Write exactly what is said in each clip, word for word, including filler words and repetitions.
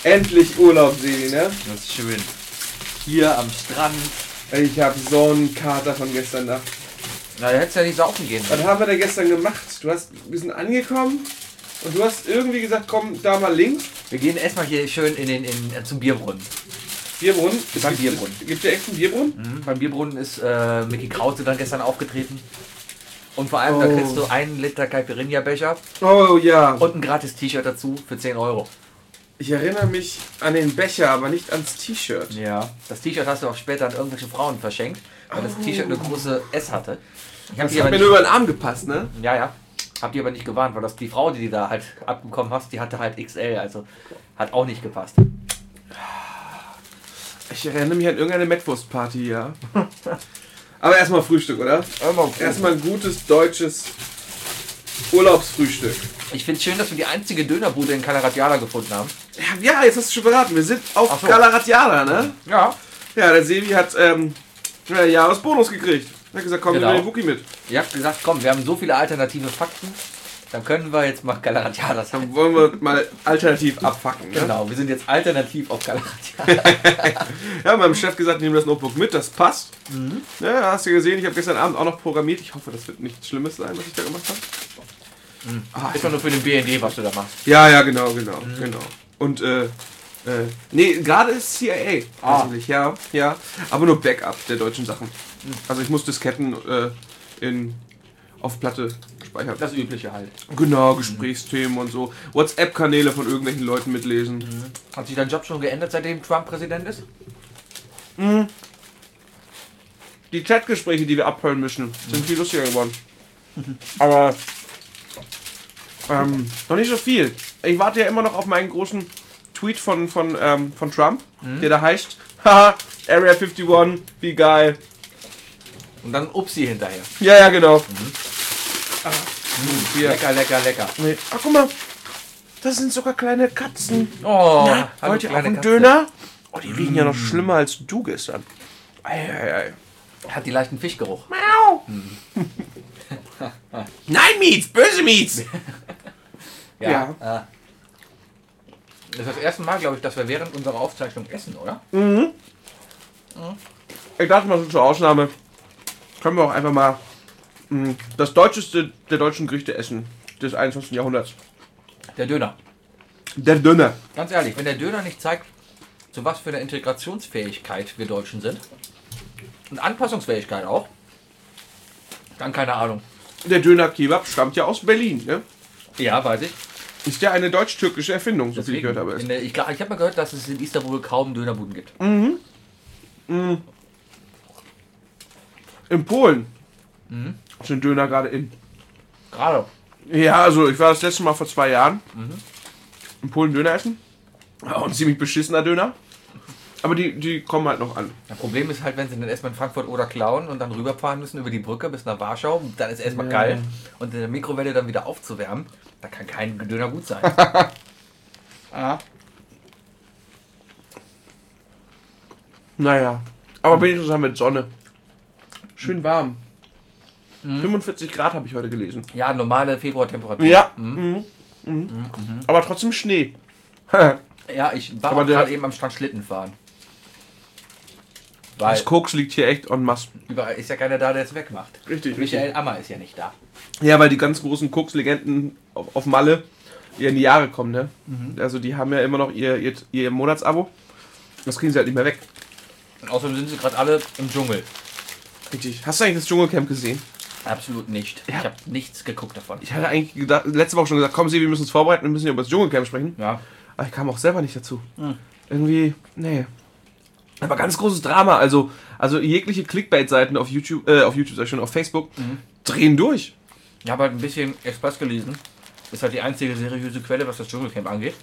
Endlich Urlaub, Sebi, ne? Das ist schön. Hier am Strand. Ich hab so einen Kater von gestern Nacht. Na, du hättest ja nicht saufen gehen. Was haben wir da gestern gemacht? Du hast, wir sind angekommen und du hast irgendwie gesagt, komm da mal links. Wir gehen erstmal hier schön in den, in, äh, zum Bierbrunnen. Bierbrunnen? Ist beim Bierbrunnen. Gibt es echt einen Bierbrunnen? Mhm. Beim Bierbrunnen ist äh, Micky Krause dann gestern aufgetreten. Und vor allem, Oh. da kriegst du einen Liter Caipirinha-Becher Oh ja. und ein gratis T-Shirt dazu für zehn Euro. Ich erinnere mich an den Becher, aber nicht ans T-Shirt. Ja. Das T-Shirt hast du auch später an irgendwelche Frauen verschenkt, weil das Oh. T-Shirt eine große S hatte. Ich hab Das die hat aber mir nicht, nur über den Arm gepasst, ne? ja, ja. Hab die aber nicht gewarnt, weil das die Frau, die du da halt abbekommen hast, die hatte halt X L, also hat auch nicht gepasst. Ich erinnere mich an irgendeine Mettwurst-Party, ja. Aber erstmal Frühstück, oder? Erstmal ein gutes deutsches Urlaubsfrühstück. Ich finde es schön, dass wir die einzige Dönerbude in Calaratiala gefunden haben. Ja, jetzt hast du schon verraten. Wir sind auf Ach so. Calaratiala, ne? Ja. Ja, der Sebi hat ähm, ja, Jahresbonus gekriegt. Er hat gesagt, komm, Genau. wir nehmen den Wookie mit. Ihr habt gesagt, komm, wir haben so viele alternative Fakten, dann können wir jetzt mal Calaratiala sein. Dann wollen wir mal alternativ abfacken, ne? Genau, wir sind jetzt alternativ auf Calaratiala. Ja, meinem Chef gesagt, nehmen das Notebook mit, das passt. Mhm. Ja, hast du gesehen, ich habe gestern Abend auch noch programmiert. Ich hoffe, das wird nichts Schlimmes sein, was ich da gemacht habe. Mhm. Ah, Ist doch nur für den B N D, was du da machst. Ja, ja, genau, genau, Mhm. genau. Und, äh, äh, nee, gerade ist C I A. Ah. Tatsächlich, ja, ja. Aber nur Backup der deutschen Sachen. Also ich muss Disketten äh, in, auf Platte speichern. Das Übliche halt. Genau, Gesprächsthemen und so. WhatsApp-Kanäle von irgendwelchen Leuten mitlesen. Hat sich dein Job schon geändert, seitdem Trump Präsident ist? Mhm. Die Chatgespräche, die wir abhören müssen, sind viel lustiger geworden. Aber ähm, noch nicht so viel. Ich warte ja immer noch auf meinen großen Tweet von, von, ähm, von Trump, Mhm. der da heißt, haha, Area einundfünfzig, wie geil. Und dann Upsi hinterher. Ja, ja, genau. Ah, hier. Lecker, lecker, lecker. Nee. Ach, guck mal, das sind sogar kleine Katzen. Oh, Na, hallo, wollt ihr auch kleine einen Katze. Döner? Oh, die riechen ja noch schlimmer als du gestern. Ei, ei, ei. Hat die leichten Fischgeruch. Miau. Nein, Miets, böse Miets. Ja. Ah. Das ist das erste Mal, glaube ich, dass wir während unserer Aufzeichnung essen, oder? Mhm. Ich dachte mal so zur Ausnahme, können wir auch einfach mal mh, das deutscheste der deutschen Gerichte essen des einundzwanzigsten Jahrhunderts. Der Döner. Der Döner. Ganz ehrlich, wenn der Döner nicht zeigt, zu was für einer Integrationsfähigkeit wir Deutschen sind und Anpassungsfähigkeit auch, dann keine Ahnung. Der Döner-Kebab stammt ja aus Berlin, ne? Ja, weiß ich. Ist ja eine deutsch-türkische Erfindung, so viel ich Deswegen, gehört habe. in der, ich glaub, ich habe mal gehört, dass es in Istanbul kaum Dönerbuden gibt. Mhm. Mhm. In Polen Mhm. sind Döner gerade in. Gerade. Ja, also ich war das letzte Mal vor zwei Jahren Mhm. in Polen Döner essen. Auch ein ziemlich beschissener Döner. Aber die, die kommen halt noch an. Das Problem ist halt, wenn sie dann erstmal in Frankfurt oder klauen und dann rüberfahren müssen über die Brücke bis nach Warschau, dann ist erstmal Ja. kalt und in der Mikrowelle dann wieder aufzuwärmen, da kann kein Döner gut sein. Ah. Naja. Aber wenigstens haben wir jetzt Sonne. Schön warm. Mhm. fünfundvierzig Grad habe ich heute gelesen. Ja, normale Februartemperatur. Ja. Mhm. Mhm. Mhm. Aber trotzdem Schnee. Ja, ich war Aber auch der- gerade eben am Strand Schlitten fahren. Weil Das Koks liegt hier echt en masse. überall ist ja keiner da, der es wegmacht. Richtig, Michael Ammer ist ja nicht da. Ja, weil die ganz großen Koks-Legenden auf, auf Malle ja in die Jahre kommen, ne? Also die haben ja immer noch ihr, ihr, ihr Monatsabo. Das kriegen sie halt nicht mehr weg. Und außerdem sind sie gerade alle im Dschungel. Richtig. Hast du eigentlich das Dschungelcamp gesehen? Absolut nicht. Ja. Ich habe nichts geguckt davon. Ich hatte eigentlich gedacht, letzte Woche schon gesagt, komm Sie, wir müssen uns vorbereiten, wir müssen ja über das Dschungelcamp sprechen. Ja. Aber ich kam auch selber nicht dazu. Hm. Irgendwie, nee. Aber ganz großes Drama. Also, also jegliche Clickbait-Seiten auf YouTube, äh, auf YouTube sag ich schon, auf Facebook, Mhm. drehen durch. Ich habe halt ein bisschen Express gelesen. Ist halt die einzige seriöse Quelle, was das Dschungelcamp angeht.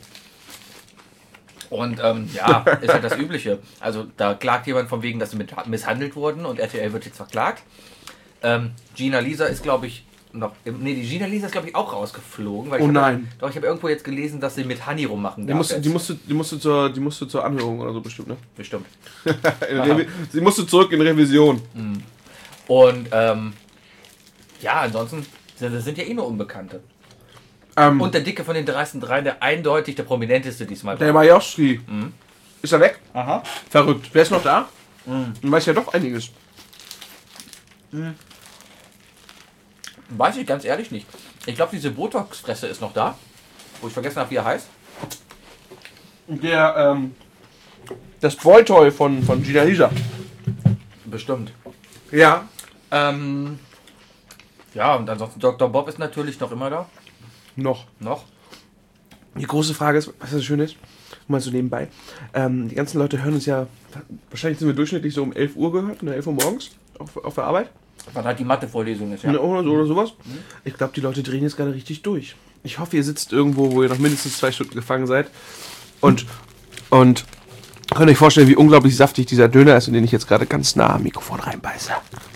Und ähm, ja, ist halt das Übliche. Also da klagt jemand von wegen, dass sie mit misshandelt wurden und R T L wird jetzt verklagt. Ähm, Gina Lisa ist, glaube ich, noch. Im, nee, die Gina Lisa ist, glaube ich, auch rausgeflogen. Weil ich Oh hab, nein. Doch, ich habe irgendwo jetzt gelesen, dass sie mit Honey rummachen Die darf musste, jetzt. die, musste, die, musste zur, die musste zur Anhörung oder so bestimmt, ne? Bestimmt. In Revi- Sie musste zurück in Revision. Und ähm, ja, ansonsten sind das sind ja eh nur Unbekannte. Ähm, Und der Dicke von den dreisten dreien, der eindeutig der prominenteste diesmal der Majowski. Mhm. Ist er weg? Aha. Verrückt. Wer ist noch da? Mhm. Du weißt ja doch einiges. Weiß ich ganz ehrlich nicht. Ich glaube, diese Botox-Fresse ist noch da. Wo ich vergessen habe, wie er heißt. Der, ähm, das Boy-Toy von, von Gina Lisa. Bestimmt. Ja. Ähm, ja, und ansonsten Doktor Bob ist natürlich noch immer da. Noch. Noch. Die große Frage ist, was das Schöne ist, mal so nebenbei, ähm, die ganzen Leute hören uns ja, wahrscheinlich sind wir durchschnittlich so um elf Uhr gehört, ne, elf Uhr morgens auf, auf der Arbeit. Wann halt die Mathe-Vorlesung ist, ja. Ne, oder, so, oder sowas. Ich glaube, die Leute drehen jetzt gerade richtig durch. Ich hoffe, ihr sitzt irgendwo, wo ihr noch mindestens zwei Stunden gefangen seid und, und könnt euch vorstellen, wie unglaublich saftig dieser Döner ist, in den ich jetzt gerade ganz nah am Mikrofon reinbeiße.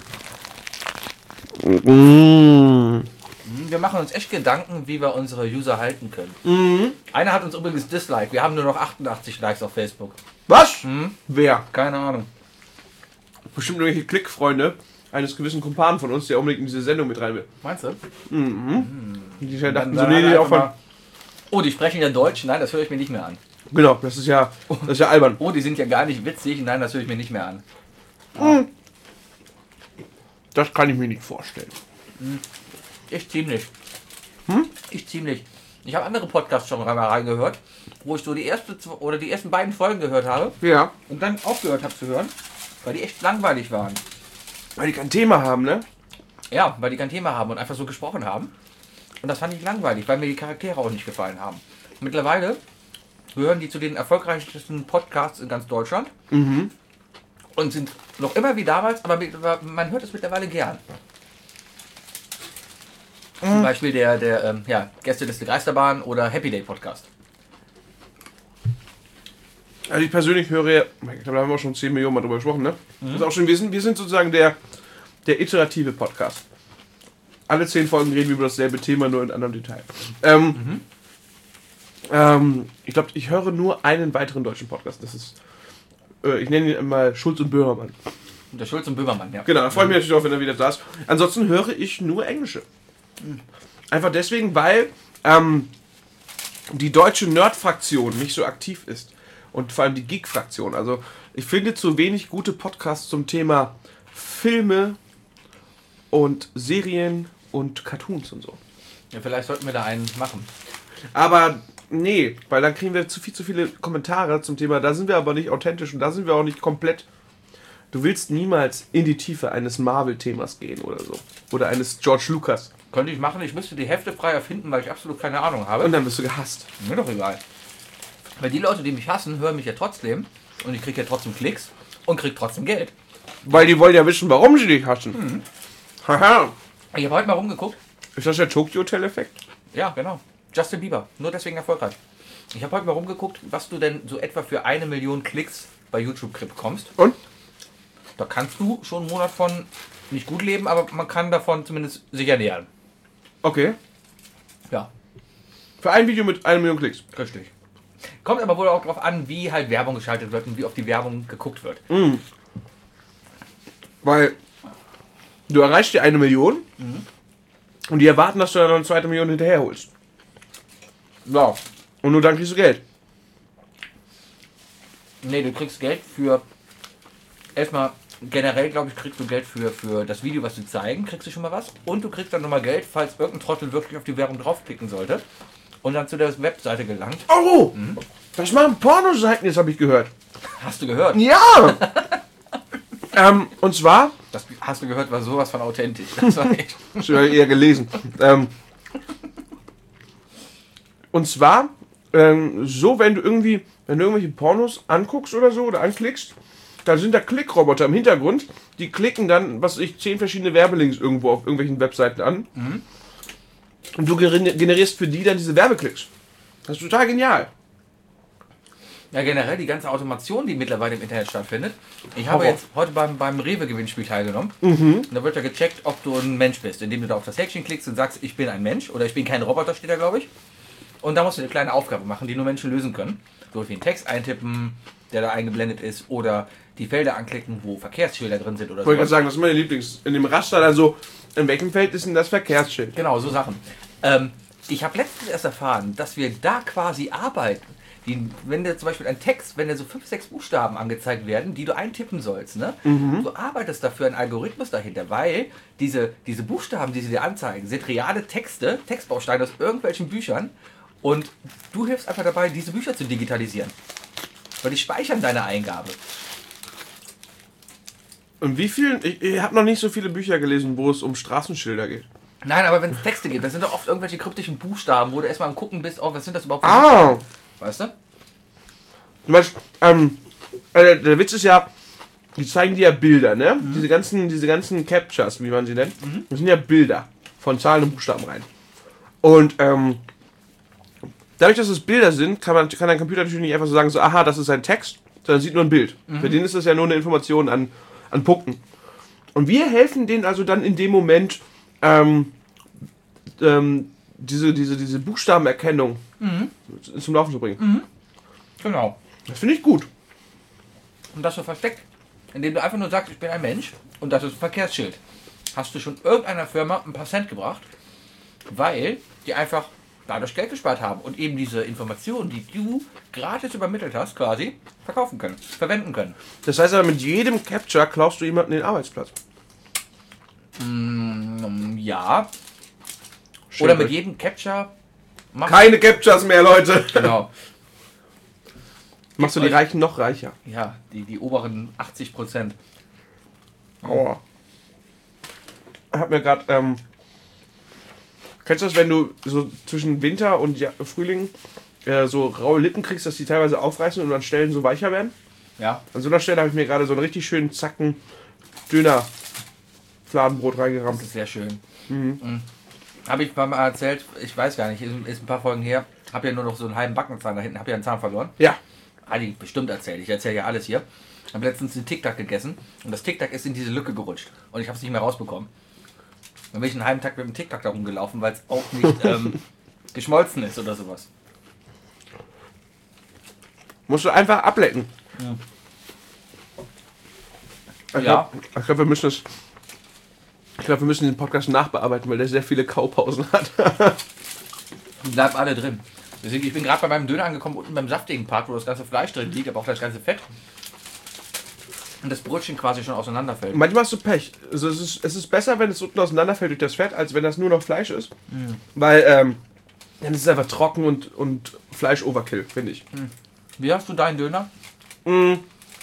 Mmh. Wir machen uns echt Gedanken, wie wir unsere User halten können. Mhm. Einer hat uns übrigens disliked. Wir haben nur noch achtundachtzig Likes auf Facebook. Was? Hm? Wer? Keine Ahnung. Bestimmt irgendwelche Klickfreunde eines gewissen Kumpanen von uns, der unbedingt in diese Sendung mit rein will. Meinst du? Mhm. Die Dann- dachten so, dann nee, hat nee, er auch von... einfach mal- Oh, die sprechen ja Deutsch? Nein, das höre ich mir nicht mehr an. Genau, das ist ja, das ist ja albern. Oh, die sind ja gar nicht witzig. Nein, das höre ich mir nicht mehr an. Das kann ich mir nicht vorstellen. Ich ziemlich. Hm? Ich ziemlich. Ich habe andere Podcasts schon mal reingehört, wo ich so die erste zw- oder die ersten beiden Folgen gehört habe Ja, und dann aufgehört habe zu hören, weil die echt langweilig waren. weil die kein Thema haben, ne? Ja, weil die kein Thema haben und einfach so gesprochen haben. Und das fand ich langweilig, weil mir die Charaktere auch nicht gefallen haben. Mittlerweile gehören die zu den erfolgreichsten Podcasts in ganz Deutschland Mhm. und sind noch immer wie damals, aber mit- man hört es mittlerweile gern. Zum Beispiel der, der ähm, ja, Gästeliste Geisterbahn oder Happy Day Podcast. Also ich persönlich höre, ich glaube, da haben wir auch schon zehn Millionen Mal drüber gesprochen, ne? Das ist auch schon, wir sind, wir sind sozusagen der, der iterative Podcast. Alle zehn Folgen reden wir über dasselbe Thema, nur in anderem Detail. Ähm, ähm, ich glaube, ich höre nur einen weiteren deutschen Podcast. Das ist, äh, ich nenne ihn mal Schulz und Böhmermann. Der Schulz und Böhmermann, ja. Genau, da freue ich mich natürlich auch, wenn er wieder da ist. Ansonsten höre ich nur englische. Einfach deswegen, weil ähm, die deutsche Nerd-Fraktion nicht so aktiv ist. Und vor allem die Geek-Fraktion. Also ich finde zu wenig gute Podcasts zum Thema Filme und Serien und Cartoons und so. Ja, vielleicht sollten wir da einen machen. Aber nee, weil dann kriegen wir zu viel zu viele Kommentare zum Thema, da sind wir aber nicht authentisch und da sind wir auch nicht komplett. Du willst niemals in die Tiefe eines Marvel-Themas gehen oder so. Oder eines George Lucas. Könnte ich machen, ich müsste die Hälfte frei erfinden, weil ich absolut keine Ahnung habe. Und dann wirst du gehasst. Mir doch egal. Weil die Leute, die mich hassen, hören mich ja trotzdem. Und ich kriege ja trotzdem Klicks und kriege trotzdem Geld. Weil die wollen ja wissen, warum sie dich hassen. Haha. Ich habe heute mal rumgeguckt. Ist das der Tokyo Hotel-Effekt? Ja, genau. Justin Bieber. Nur deswegen erfolgreich. Ich habe heute mal rumgeguckt, was du denn so etwa für eine Million Klicks bei YouTube bekommst. Und? Da kannst du schon einen Monat von nicht gut leben, aber man kann davon zumindest sich ernähren. Okay. Ja, Für ein Video mit einer Million Klicks. richtig. Kommt aber wohl auch darauf an, wie halt Werbung geschaltet wird und wie oft die Werbung geguckt wird. Mhm. Weil du erreichst dir eine Million und die erwarten, dass du dann noch eine zweite Million hinterherholst. Ja. Und nur dann kriegst du Geld. Nee, du kriegst Geld für. Erstmal, generell glaube ich, kriegst du Geld für, für das Video, was sie zeigen, kriegst du schon mal was. Und du kriegst dann nochmal Geld, falls irgendein Trottel wirklich auf die Werbung draufklicken sollte und dann zu der Webseite gelangt. Oh! Das machen Pornoseiten, jetzt habe ich gehört. Hast du gehört? Ja! ähm, und zwar, Das hast du gehört, war sowas von authentisch. Das war echt. das habe ich eher gelesen. Ähm, und zwar, ähm, so, wenn du irgendwie, wenn du irgendwelche Pornos anguckst oder so oder anklickst, dann sind da Klickroboter im Hintergrund, die klicken dann, was weiß ich, zehn verschiedene Werbelinks irgendwo auf irgendwelchen Webseiten an. Und du gener- generierst für die dann diese Werbeklicks. Das ist total genial. Ja, generell die ganze Automation, die mittlerweile im Internet stattfindet. Ich habe Horror. jetzt heute beim, beim Rewe-Gewinnspiel teilgenommen. Und da wird ja gecheckt, ob du ein Mensch bist, indem du da auf das Häkchen klickst und sagst, ich bin ein Mensch oder ich bin kein Roboter, steht da, glaube ich. Und da musst du eine kleine Aufgabe machen, die nur Menschen lösen können. So wie einen Text eintippen, der da eingeblendet ist, oder die Felder anklicken, wo Verkehrsschilder drin sind oder Ich wollte gerade so. sagen, das ist meine Lieblings. In dem Raster dann so, in welchem Feld ist denn das Verkehrsschild? Genau, so Sachen. Ähm, ich habe letztens erst erfahren, dass wir da quasi arbeiten. Die, wenn dir zum Beispiel ein Text, wenn dir so fünf, sechs Buchstaben angezeigt werden, die du eintippen sollst, ne? Mhm. Du arbeitest dafür einen Algorithmus dahinter, weil diese, diese Buchstaben, die sie dir anzeigen, sind reale Texte, Textbausteine aus irgendwelchen Büchern und du hilfst einfach dabei, diese Bücher zu digitalisieren. Weil die speichern deine Eingabe. Und wie viel? Ich, ich habe noch nicht so viele Bücher gelesen, wo es um Straßenschilder geht. Nein, aber wenn es Texte gibt, das sind doch oft irgendwelche kryptischen Buchstaben, wo du erstmal am Gucken bist, oh, was sind das überhaupt für Ah! Buchstaben? Weißt du? Du meinst, ähm, also der Witz ist ja, die zeigen dir ja Bilder, ne? Mhm. Diese ganzen, diese ganzen Captures, wie man sie nennt, mhm. das sind ja Bilder von Zahlen und Buchstaben rein. Und ähm, dadurch, dass es Bilder sind, kann man, kann ein Computer natürlich nicht einfach so sagen, so, aha, das ist ein Text, sondern sieht nur ein Bild. Mhm. Für den ist das ja nur eine Information an, an Punkten. Und wir helfen denen also dann in dem Moment, ähm, ähm, diese, diese, diese Buchstabenerkennung mhm. zum Laufen zu bringen. Mhm. Genau. Das finde ich gut. Und das so versteckt, indem du einfach nur sagst, ich bin ein Mensch und das ist ein Verkehrsschild. Hast du schon irgendeiner Firma ein paar Cent gebracht, weil die einfach dadurch Geld gespart haben und eben diese Informationen, die du gratis übermittelt hast, quasi verkaufen können, verwenden können. Das heißt aber, mit jedem Capture klaust du jemanden den Arbeitsplatz. Mm, ja. Schön. Oder mit jedem Capture... Keine Captures mehr, Leute! Genau. Machst du die Reichen noch reicher? Ja, die, die oberen achtzig Prozent. Aua. Ich hab mir gerade, ähm... Kennst du das, wenn du so zwischen Winter und ja, Frühling äh, so raue Lippen kriegst, dass die teilweise aufreißen und an Stellen so weicher werden? Ja. An so einer Stelle habe ich mir gerade so einen richtig schönen Zacken Döner Fladenbrot reingerammt. Das ist sehr schön. Mhm. Mhm. Habe ich mal erzählt, ich weiß gar nicht, ist ein paar Folgen her, habe ja nur noch so einen halben Backenzahn da hinten, habe ja einen Zahn verloren. Ja. Hatte ich bestimmt erzählt, ich erzähle ja alles hier. Ich habe letztens einen Tic Tac gegessen und das Tic Tac ist in diese Lücke gerutscht und ich habe es nicht mehr rausbekommen. Dann bin ich einen halben Tag mit dem Tic Tac da rumgelaufen, weil es auch nicht ähm, geschmolzen ist oder sowas. Musst du einfach ablecken. Ja. Ich glaube, glaub, wir müssen das. Ich glaube, wir müssen den Podcast nachbearbeiten, weil der sehr viele Kaupausen hat. Die bleiben alle drin. Deswegen, ich bin gerade bei meinem Döner angekommen, unten beim saftigen Part, wo das ganze Fleisch drin liegt, aber auch das ganze Fett. Und das Brötchen quasi schon auseinanderfällt. Manchmal hast du Pech. Also es ist, es ist besser, wenn es unten auseinanderfällt durch das Fett, als wenn das nur noch Fleisch ist. Mhm. Weil ähm, dann ist es einfach trocken und, und Fleisch-Overkill, finde ich. Mhm. Wie hast du deinen Döner? Mhm.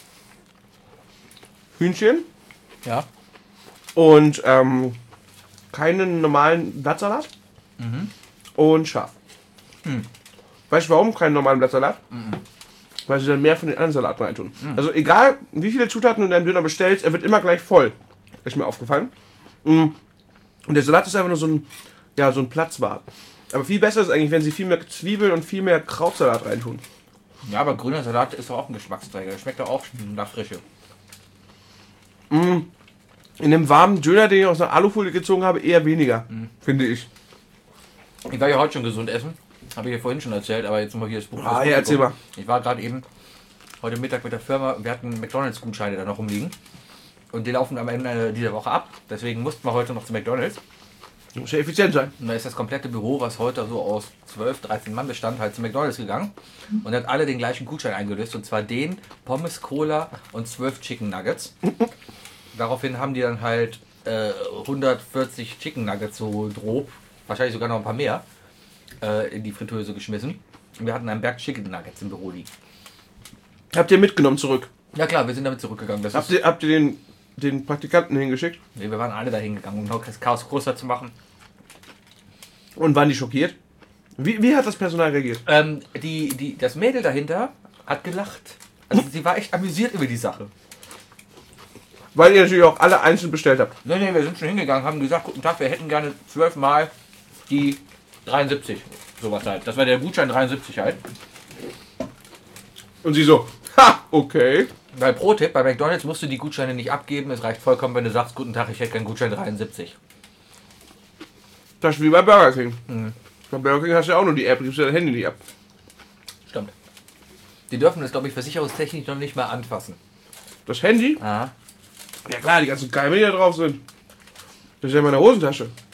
Hühnchen. Ja. Und ähm, keinen normalen Blattsalat. Mhm. Und scharf. Mhm. Weißt du warum keinen normalen Blattsalat? Mhm. Weil sie dann mehr von den anderen Salaten reintun. Mhm. Also egal, wie viele Zutaten du in deinem Döner bestellst, er wird immer gleich voll. Ist mir aufgefallen. Und der Salat ist einfach nur so ein, ja, so ein Platzwart. Aber viel besser ist eigentlich, wenn sie viel mehr Zwiebeln und viel mehr Krautsalat reintun. Ja, aber grüner Salat ist doch auch ein Geschmacksträger. Schmeckt doch auch nach Frische. Mhm. In dem warmen Döner, den ich aus einer Alufolie gezogen habe, eher weniger, mhm. finde ich. Ich war ja heute schon gesund essen. Habe ich ja vorhin schon erzählt, aber jetzt mal hier das Buch. Ah, ja, erzähl mal. Ich war gerade eben heute Mittag mit der Firma, wir hatten McDonalds-Gutscheine da noch rumliegen. Und die laufen am Ende dieser Woche ab. Deswegen mussten wir heute noch zu McDonalds. Muss ja effizient sein. Und da ist das komplette Büro, was heute so aus zwölf, dreizehn Mann bestand, halt zu McDonalds gegangen. Und hat alle den gleichen Gutschein eingelöst. Und zwar den Pommes, Cola und zwölf Chicken Nuggets. Daraufhin haben die dann halt äh, hundertvierzig Chicken Nuggets so grob, wahrscheinlich sogar noch ein paar mehr, äh, in die Fritteuse geschmissen. Und wir hatten einen Berg Chicken Nuggets im Büro liegen. Habt ihr mitgenommen zurück? Ja klar, wir sind damit zurückgegangen. Das habt, ihr, habt ihr den, den Praktikanten hingeschickt? Nee, wir waren alle da hingegangen, um noch das Chaos größer zu machen. Und waren die schockiert? Wie, wie hat das Personal reagiert? Ähm, die, die, das Mädel dahinter hat gelacht. Also sie war echt amüsiert über die Sache. Weil ihr natürlich auch alle einzeln bestellt habt. Nee, nee, wir sind schon hingegangen, haben gesagt, guten Tag, wir hätten gerne zwölfmal die dreiundsiebzig. Sowas halt. Das war der Gutschein dreiundsiebzig halt. Und sie so, ha, okay. Weil Pro-Tipp, bei McDonalds musst du die Gutscheine nicht abgeben. Es reicht vollkommen, wenn du sagst, guten Tag, ich hätte gerne Gutschein dreiundsiebzig. Das ist wie bei Burger King. Mhm. Bei Burger King hast du ja auch nur die App, gibst du dein Handy nicht ab. Stimmt. Die dürfen das, glaube ich, versicherungstechnisch noch nicht mal anfassen. Das Handy? Aha. Ja klar, die ganzen Keime, die da drauf sind. Das ist ja in meiner Hosentasche.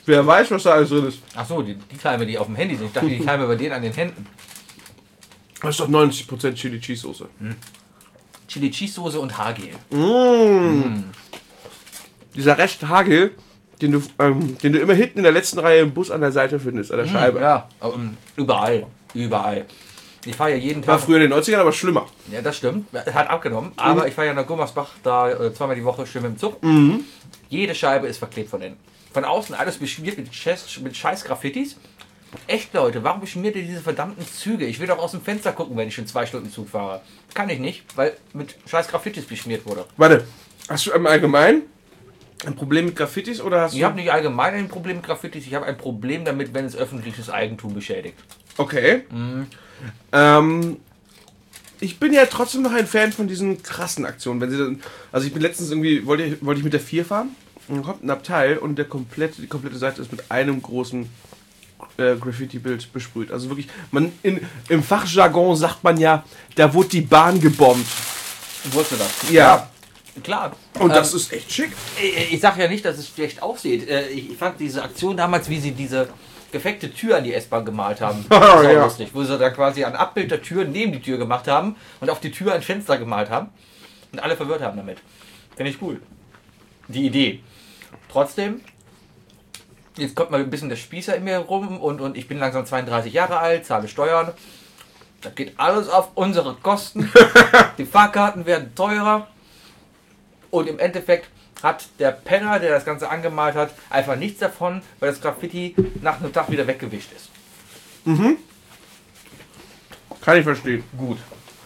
Wer weiß, was da alles drin ist. Ach so, die, die Keime, die auf dem Handy sind. Ich dachte, die Keime bei denen an den Händen. Das ist doch neunzig Prozent Chili Cheese Soße. Chili Cheese Soße und Haargel. Mmh. Mm. Dieser Rest Haargel, den du, ähm, den du immer hinten in der letzten Reihe im Bus an der Seite findest, an der Scheibe. Ja, ähm, überall. Überall. Ich fahre ja jeden Tag. War früher in den neunzigern aber schlimmer. Ja, das stimmt. Hat abgenommen. Aber mhm. ich fahre ja nach Gummersbach da äh, zweimal die Woche schön mit dem Zug. Mhm. Jede Scheibe ist verklebt von innen. Von außen alles beschmiert mit, Chess, mit scheiß Graffitis. Echt, Leute, warum beschmiert ihr diese verdammten Züge? Ich will doch aus dem Fenster gucken, wenn ich schon zwei Stunden Zug fahre. Kann ich nicht, weil mit scheiß Graffitis beschmiert wurde. Warte, hast du im Allgemeinen ein Problem mit Graffitis oder hast du... Ich habe nicht allgemein ein Problem mit Graffitis, ich habe ein Problem damit, wenn es öffentliches Eigentum beschädigt. Okay. Mhm. Ähm, ich bin ja trotzdem noch ein Fan von diesen krassen Aktionen. Wenn sie dann, also ich bin letztens irgendwie, wollte ich, wollte ich mit der vier fahren und dann kommt ein Abteil und der komplette, die komplette Seite ist mit einem großen äh, Graffiti-Bild besprüht. Also wirklich, man in, im Fachjargon sagt man ja, da wurde die Bahn gebombt. Wusstest du das? Ja. ja. Klar. Und das ähm, ist echt schick. Ich, ich sag ja nicht, dass es schlecht aussieht. Ich fand diese Aktion damals, wie sie diese defekte Tür an die S-Bahn gemalt haben, oh, das ja. lustig. Wo sie da quasi ein Abbild der Tür neben die Tür gemacht haben und auf die Tür ein Fenster gemalt haben und alle verwirrt haben damit. Finde ich cool. Die Idee. Trotzdem, jetzt kommt mal ein bisschen der Spießer in mir rum und, und ich bin langsam zweiunddreißig Jahre alt, zahle Steuern. Das geht alles auf unsere Kosten. Die Fahrkarten werden teurer. Und im Endeffekt hat der Penner, der das Ganze angemalt hat, einfach nichts davon, weil das Graffiti nach einem Tag wieder weggewischt ist. Mhm. Kann ich verstehen. Gut.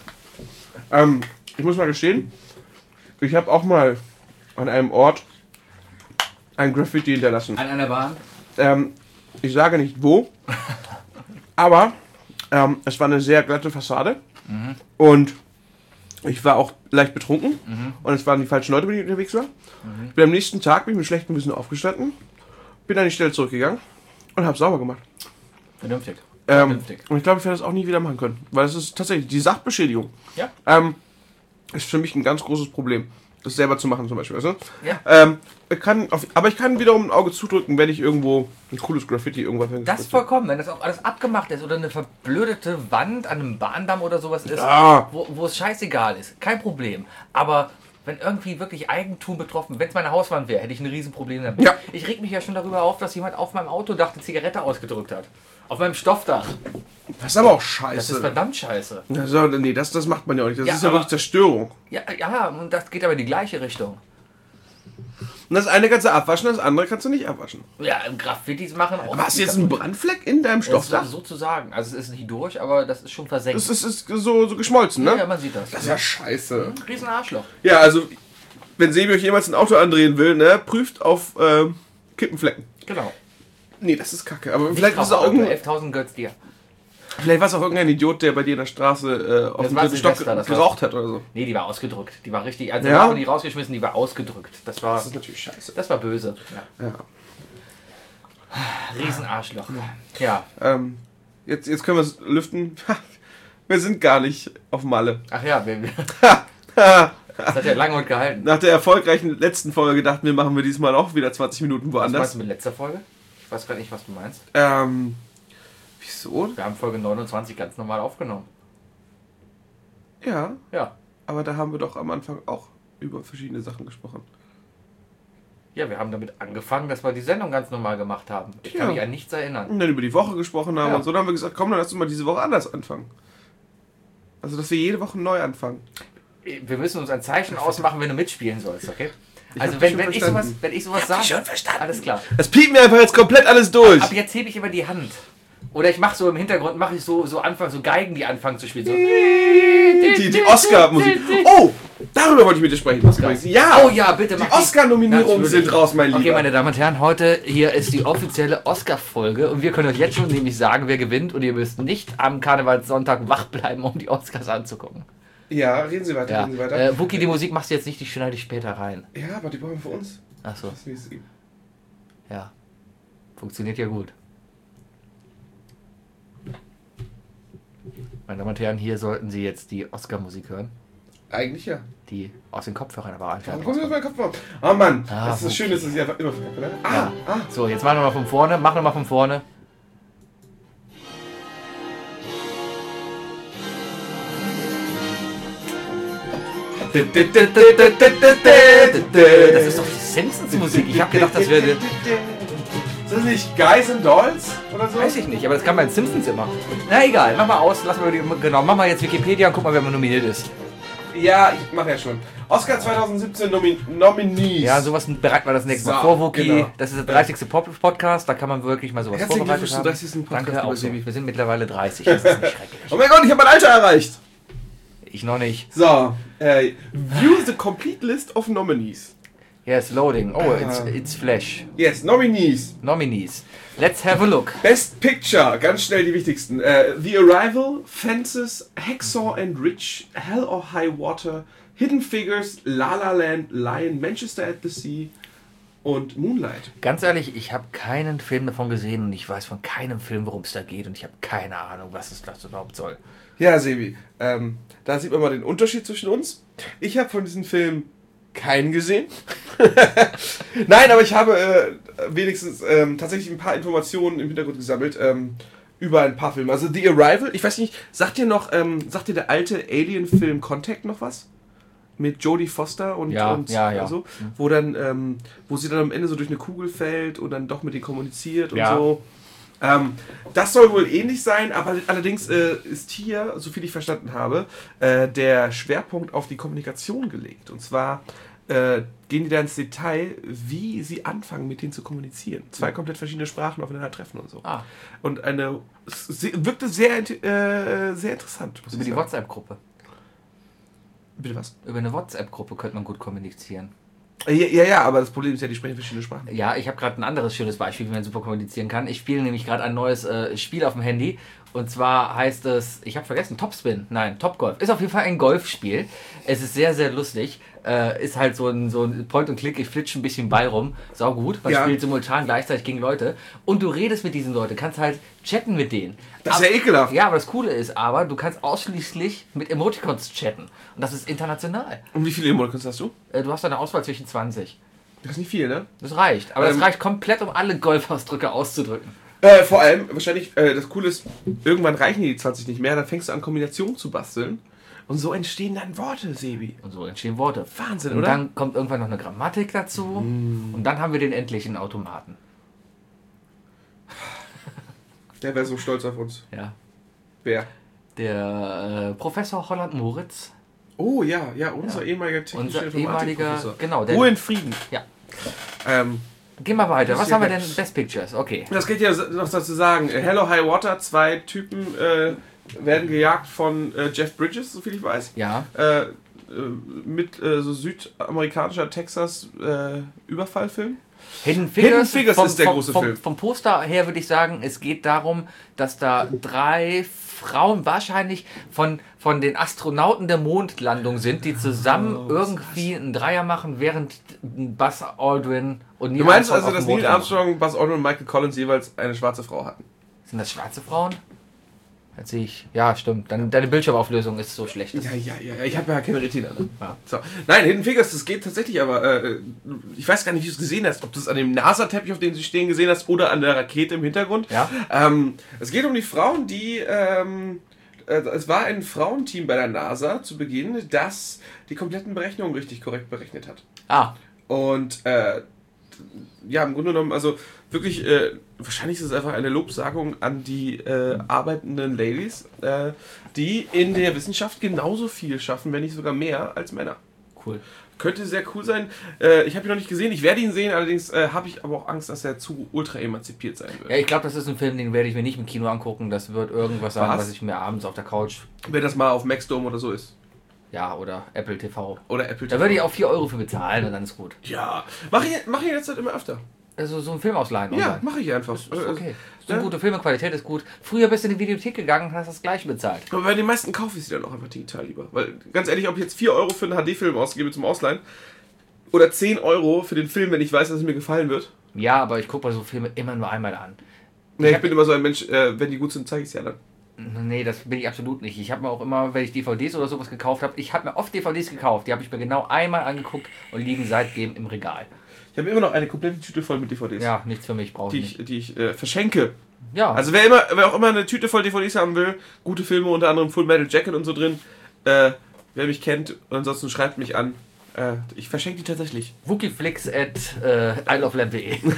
Ähm, ich muss mal gestehen, ich habe auch mal an einem Ort ein Graffiti hinterlassen. An einer Bahn? Ähm, ich sage nicht wo, aber ähm, es war eine sehr glatte Fassade mhm. und ich war auch leicht betrunken mhm. und es waren die falschen Leute, mit denen ich unterwegs war. Mhm. Ich bin am nächsten Tag bin ich mit schlechtem Wissen aufgestanden, bin an die Stelle zurückgegangen und habe sauber gemacht. Vernünftig. Ähm, Vernünftig. Und ich glaube, ich werde das auch nie wieder machen können, weil es ist tatsächlich die Sachbeschädigung. Ja. Ähm, ist für mich ein ganz großes Problem, das selber zu machen zum Beispiel. Weißt du? Ja. Ähm, ich kann auf, aber ich kann wiederum ein Auge zudrücken, wenn ich irgendwo ein cooles Graffiti irgendwas Das ist vollkommen, wenn das auch alles abgemacht ist oder eine verblödete Wand an einem Bahndamm oder sowas ist, ja. wo, wo es scheißegal ist. Kein Problem. Aber wenn irgendwie wirklich Eigentum betroffen, wenn es meine Hauswand wäre, hätte ich ein Riesenproblem damit. Ja. Ich reg mich ja schon darüber auf, dass jemand auf meinem Autodach eine Zigarette ausgedrückt hat. Auf meinem Stoffdach. Das ist aber auch scheiße. Das ist verdammt scheiße. Also, nee, das, das macht man ja auch nicht. Das Ja, ist ja aber- wirklich Zerstörung. Ja, ja, und das geht aber in die gleiche Richtung. Und das eine kannst du abwaschen, das andere kannst du nicht abwaschen. Ja, Graffitis machen auch. Aber hast du jetzt einen Brandfleck in deinem Stoffdach? So, sozusagen. Also es ist nicht durch, aber das ist schon versenkt. Das ist, ist so, so geschmolzen, ne? Ja, man sieht das. Das ist ja scheiße. Riesen Arschloch. Ja, also, wenn Sebi euch jemals ein Auto andrehen will, ne, prüft auf ähm, Kippenflecken. Genau. Nee, das ist kacke. Aber vielleicht war es auch, Nicht irgendein- elftausend götz dir. vielleicht war es auch irgendein Idiot, der bei dir in der Straße äh, auf Das dem war dritten Stock Silvester, das war- geraucht hat oder so. Nee, die war ausgedrückt. Die war richtig. Also Ja? ja? die rausgeschmissen, die war ausgedrückt. Das war, Das ist natürlich scheiße. das war böse. Ja. Ja. Riesenarschloch. Ja. Ähm, jetzt, jetzt können wir es lüften. Wir sind gar nicht auf Malle. Ach ja, wir, das hat ja lange und gehalten. Nach der erfolgreichen letzten Folge dachten wir, machen wir diesmal auch wieder zwanzig Minuten Was meinst woanders. du mit letzter Folge? Ich weiß gar nicht, was du meinst. Ähm, wieso? Wir haben Folge neunundzwanzig ganz normal aufgenommen. Ja, Ja. aber da haben wir doch am Anfang auch über verschiedene Sachen gesprochen. Ja, wir haben damit angefangen, dass wir die Sendung ganz normal gemacht haben. Ich kann Ja. mich an nichts erinnern. Und dann über die Woche gesprochen haben Ja. und so. Dann haben wir gesagt, komm, dann lass uns mal diese Woche anders anfangen. Also, dass wir jede Woche neu anfangen. Wir müssen uns ein Zeichen ausmachen, wenn du mitspielen sollst, okay? Ich Also hab wenn, dich wenn, schon ich sowas, verstanden. wenn ich sowas sage, schon verstanden. alles klar. Das piept mir einfach jetzt komplett alles durch. Ab jetzt hebe ich immer die Hand. Oder ich mache so im Hintergrund, mache ich so, so Anfang, so Geigen, die anfangen zu spielen. So. Die, die Oscar-Musik. Oh, darüber wollte ich mit dir sprechen. Übrigens. Ja, Oh ja, bitte die mach die- Oscar-Nominierungen Natürlich. sind raus, mein Lieber. Okay, meine Damen und Herren, heute hier ist die offizielle Oscar-Folge und wir können euch jetzt schon nämlich sagen, wer gewinnt und ihr müsst nicht am Karnevalssonntag wach bleiben, um die Oscars anzugucken. Ja, reden Sie weiter, Ja. reden Sie weiter. Äh, Wookie, die Musik machst du jetzt nicht, die schneide ich später rein. Ja, aber die brauchen wir für uns. Achso, Das ist wie ja. Funktioniert ja gut. Meine Damen und Herren, hier sollten Sie jetzt die Oscar-Musik hören. Eigentlich ja. Die aus den Kopfhörern aber einfach. Warum kommt das auf meinen Kopfhörer? Oh Mann, Ah, das ist das okay. Schöne, dass ich einfach immer verkacke, ne? Ah, Ja. ah. So, jetzt machen wir mal von vorne. Mach nochmal von vorne. Das ist doch die Simpsons-Musik. Ich habe gedacht, das wäre... Ist das nicht Guys and Dolls oder so? Weiß ich nicht, aber das kann man in Simpsons immer. Na egal, mach mal aus, lass mal die, genau, mach mal jetzt Wikipedia und guck mal, wer mal nominiert ist. Ja, ich mache ja schon. Oscar zwanzig siebzehn Nomi Nominees. Ja, sowas bereiten wir das nächste Mal So, vor, Wookie. genau. Das ist der dreißigste Pop-Podcast, da kann man wirklich mal sowas Herzlichen vorbereitet Glückwunsch zum haben. dreißigsten Podcast, Danke, auch lieber so. Sebi. Wir sind mittlerweile dreißig, das ist nicht schrecklich. Oh mein Gott, ich habe mein Alter erreicht. Ich noch nicht. So, äh, view the complete list of nominees. Yes, loading. Oh, it's, it's Flash. Yes, Nominees. Nominees. Let's have a look. Best Picture, ganz schnell die wichtigsten. Äh, The Arrival, Fences, Hacksaw and Ridge, Hell or High Water, Hidden Figures, La La Land, Lion, Manchester at the Sea und Moonlight. Ganz ehrlich, ich habe keinen Film davon gesehen und ich weiß von keinem Film, worum es da geht und ich habe keine Ahnung, was es das überhaupt soll. Ja, Sebi, ähm, da sieht man mal den Unterschied zwischen uns. Ich habe von diesem Film keinen gesehen. Nein, aber ich habe äh, wenigstens ähm, tatsächlich ein paar Informationen im Hintergrund gesammelt ähm, über ein paar Filme. Also The Arrival, ich weiß nicht, sagt dir noch, ähm, sagt dir der alte Alien-Film Contact noch was? Mit Jodie Foster und, Ja, und ja, ja. so, wo dann, ähm, wo sie dann am Ende so durch eine Kugel fällt und dann doch mit denen kommuniziert und Ja. so. Ähm, das soll wohl ähnlich sein, aber allerdings äh, ist hier, soviel ich verstanden habe, äh, der Schwerpunkt auf die Kommunikation gelegt. Und zwar äh, gehen die da ins Detail, wie sie anfangen, mit denen zu kommunizieren. Zwei komplett verschiedene Sprachen aufeinander treffen und so. Ah, Und eine es wirkte sehr, äh, sehr interessant. Muss über ich die sagen. WhatsApp-Gruppe. Bitte was? Über eine WhatsApp-Gruppe könnte man gut kommunizieren. Äh, Ja, ja, ja, aber das Problem ist ja, die sprechen verschiedene Sprachen. Ja, ich habe gerade ein anderes schönes Beispiel, wie man super kommunizieren kann. Ich spiele nämlich gerade ein neues äh, Spiel auf dem Handy. Und zwar heißt es, ich habe vergessen, Topspin. Nein, Topgolf. Ist auf jeden Fall ein Golfspiel. Es ist sehr, sehr lustig. Äh, ist halt so ein, so ein Point-and-Click. Ich flitsche ein bisschen Ball rum. Sau gut. Man Ja. spielt simultan gleichzeitig gegen Leute. Und du redest mit diesen Leuten. Kannst halt chatten mit denen. Das ist ja ekelhaft. Ja, aber das Coole ist aber, du kannst ausschließlich mit Emoticons chatten. Und das ist international. Und wie viele Emoticons hast du? Äh, du hast eine Auswahl zwischen zwanzig. Das ist nicht viel, ne? Das reicht. Aber Ähm, das reicht komplett, um alle Golfausdrücke auszudrücken. Äh, vor allem, wahrscheinlich, äh, das Coole ist, irgendwann reichen die zwanzig nicht mehr, dann fängst du an, Kombinationen zu basteln. Und so entstehen dann Worte, Sebi. Und so entstehen Worte. Wahnsinn, Und oder? dann kommt irgendwann noch eine Grammatik dazu. Und dann haben wir den endlichen Automaten. Der wäre so stolz auf uns. Ja. Wer? Der äh, Professor Holland Moritz. Oh ja, ja, unser Ja. ehemaliger technischer Unser ehemaliger, Informatikprofessor. genau. Der, Ruhe in Frieden. Ja. Ähm, Gehen wir weiter. Was Ja, haben wir ja. denn? Best Pictures. Okay. das geht ja noch dazu sagen. äh, Hello High Water, zwei Typen äh, werden gejagt von äh, Jeff Bridges, soviel ich weiß. Ja. Äh, äh, mit äh, so südamerikanischer Texas äh, Überfallfilm. Hidden Figures, Hidden Figures vom, ist der vom, große vom, Film. Vom Poster her würde ich sagen, es geht darum, dass da drei Frauen wahrscheinlich von, von den Astronauten der Mondlandung sind, die zusammen Oh, was ist irgendwie einen Dreier machen, während Buzz Aldrin und Neil Du meinst Armstrong also, auf dass dem Mond Neil landen. Armstrong, Buzz Aldrin und Michael Collins jeweils eine schwarze Frau hatten? Sind das schwarze Frauen? Jetzt sehe ich. Ja, stimmt. Dann, deine Bildschirmauflösung ist so schlecht. Ja, ja, ja, ja. Ich habe ja keine Retina. Ne? Ja. So. Nein, Hidden Figures, das geht tatsächlich, aber äh, ich weiß gar nicht, wie du es gesehen hast. Ob du es an dem NASA-Teppich, auf dem sie stehen, gesehen hast oder an der Rakete im Hintergrund. Ja. Ähm, es geht um die Frauen, die... Ähm, äh, es war ein Frauenteam bei der NASA zu Beginn, das die kompletten Berechnungen richtig korrekt berechnet hat. Ah, Und äh, ja, im Grunde genommen, also wirklich, äh, wahrscheinlich ist es einfach eine Lobsagung an die äh, arbeitenden Ladies, äh, die in der Wissenschaft genauso viel schaffen, wenn nicht sogar mehr als Männer. cool. Könnte sehr cool sein. Äh, ich habe ihn noch nicht gesehen, ich werde ihn sehen, allerdings äh, habe ich aber auch Angst, dass er zu ultra emanzipiert sein wird. Ja, ich glaube, das ist ein Film, den werde ich mir nicht im Kino angucken. Das wird irgendwas sein, Was? was ich mir abends auf der Couch, Wenn das mal auf Maxdome oder so ist. ja, oder Apple T V. Oder Apple Da würde ich auch vier Euro für bezahlen und dann ist gut. Ja, mache ich, mach ich jetzt halt immer öfter. Also so ein Film ausleihen. Ja, online. mache ich einfach. Ist okay. Ja. Sind gute Filme, Qualität ist gut. Früher bist du in die Videothek gegangen und hast das gleiche bezahlt. Aber bei den meisten kaufe ich sie dann auch einfach digital lieber. Weil, ganz ehrlich, ob ich jetzt vier Euro für einen H D-Film ausgebe zum Ausleihen oder zehn Euro für den Film, wenn ich weiß, dass es mir gefallen wird. Ja, aber ich gucke mir so Filme immer nur einmal an. Nee, ich, hab- bin immer so ein Mensch, äh, wenn die gut sind, zeige ich sie ja dann. Nee, das bin ich absolut nicht. Ich habe mir auch immer, wenn ich D V Ds oder sowas gekauft habe, ich habe mir oft D V Ds gekauft, die habe ich mir genau einmal angeguckt und liegen seitdem im Regal. Ich habe immer noch eine komplette Tüte voll mit D V Ds. Ja, nichts für mich, brauche Die ich ich, die ich äh, verschenke. Ja. Also wer immer, wer auch immer eine Tüte voll D V Ds haben will, gute Filme, unter anderem Full Metal Jacket und so drin, äh, wer mich kennt, ansonsten schreibt mich an. Äh, ich verschenke die tatsächlich. Wookieflix at äh, isleofland punkt de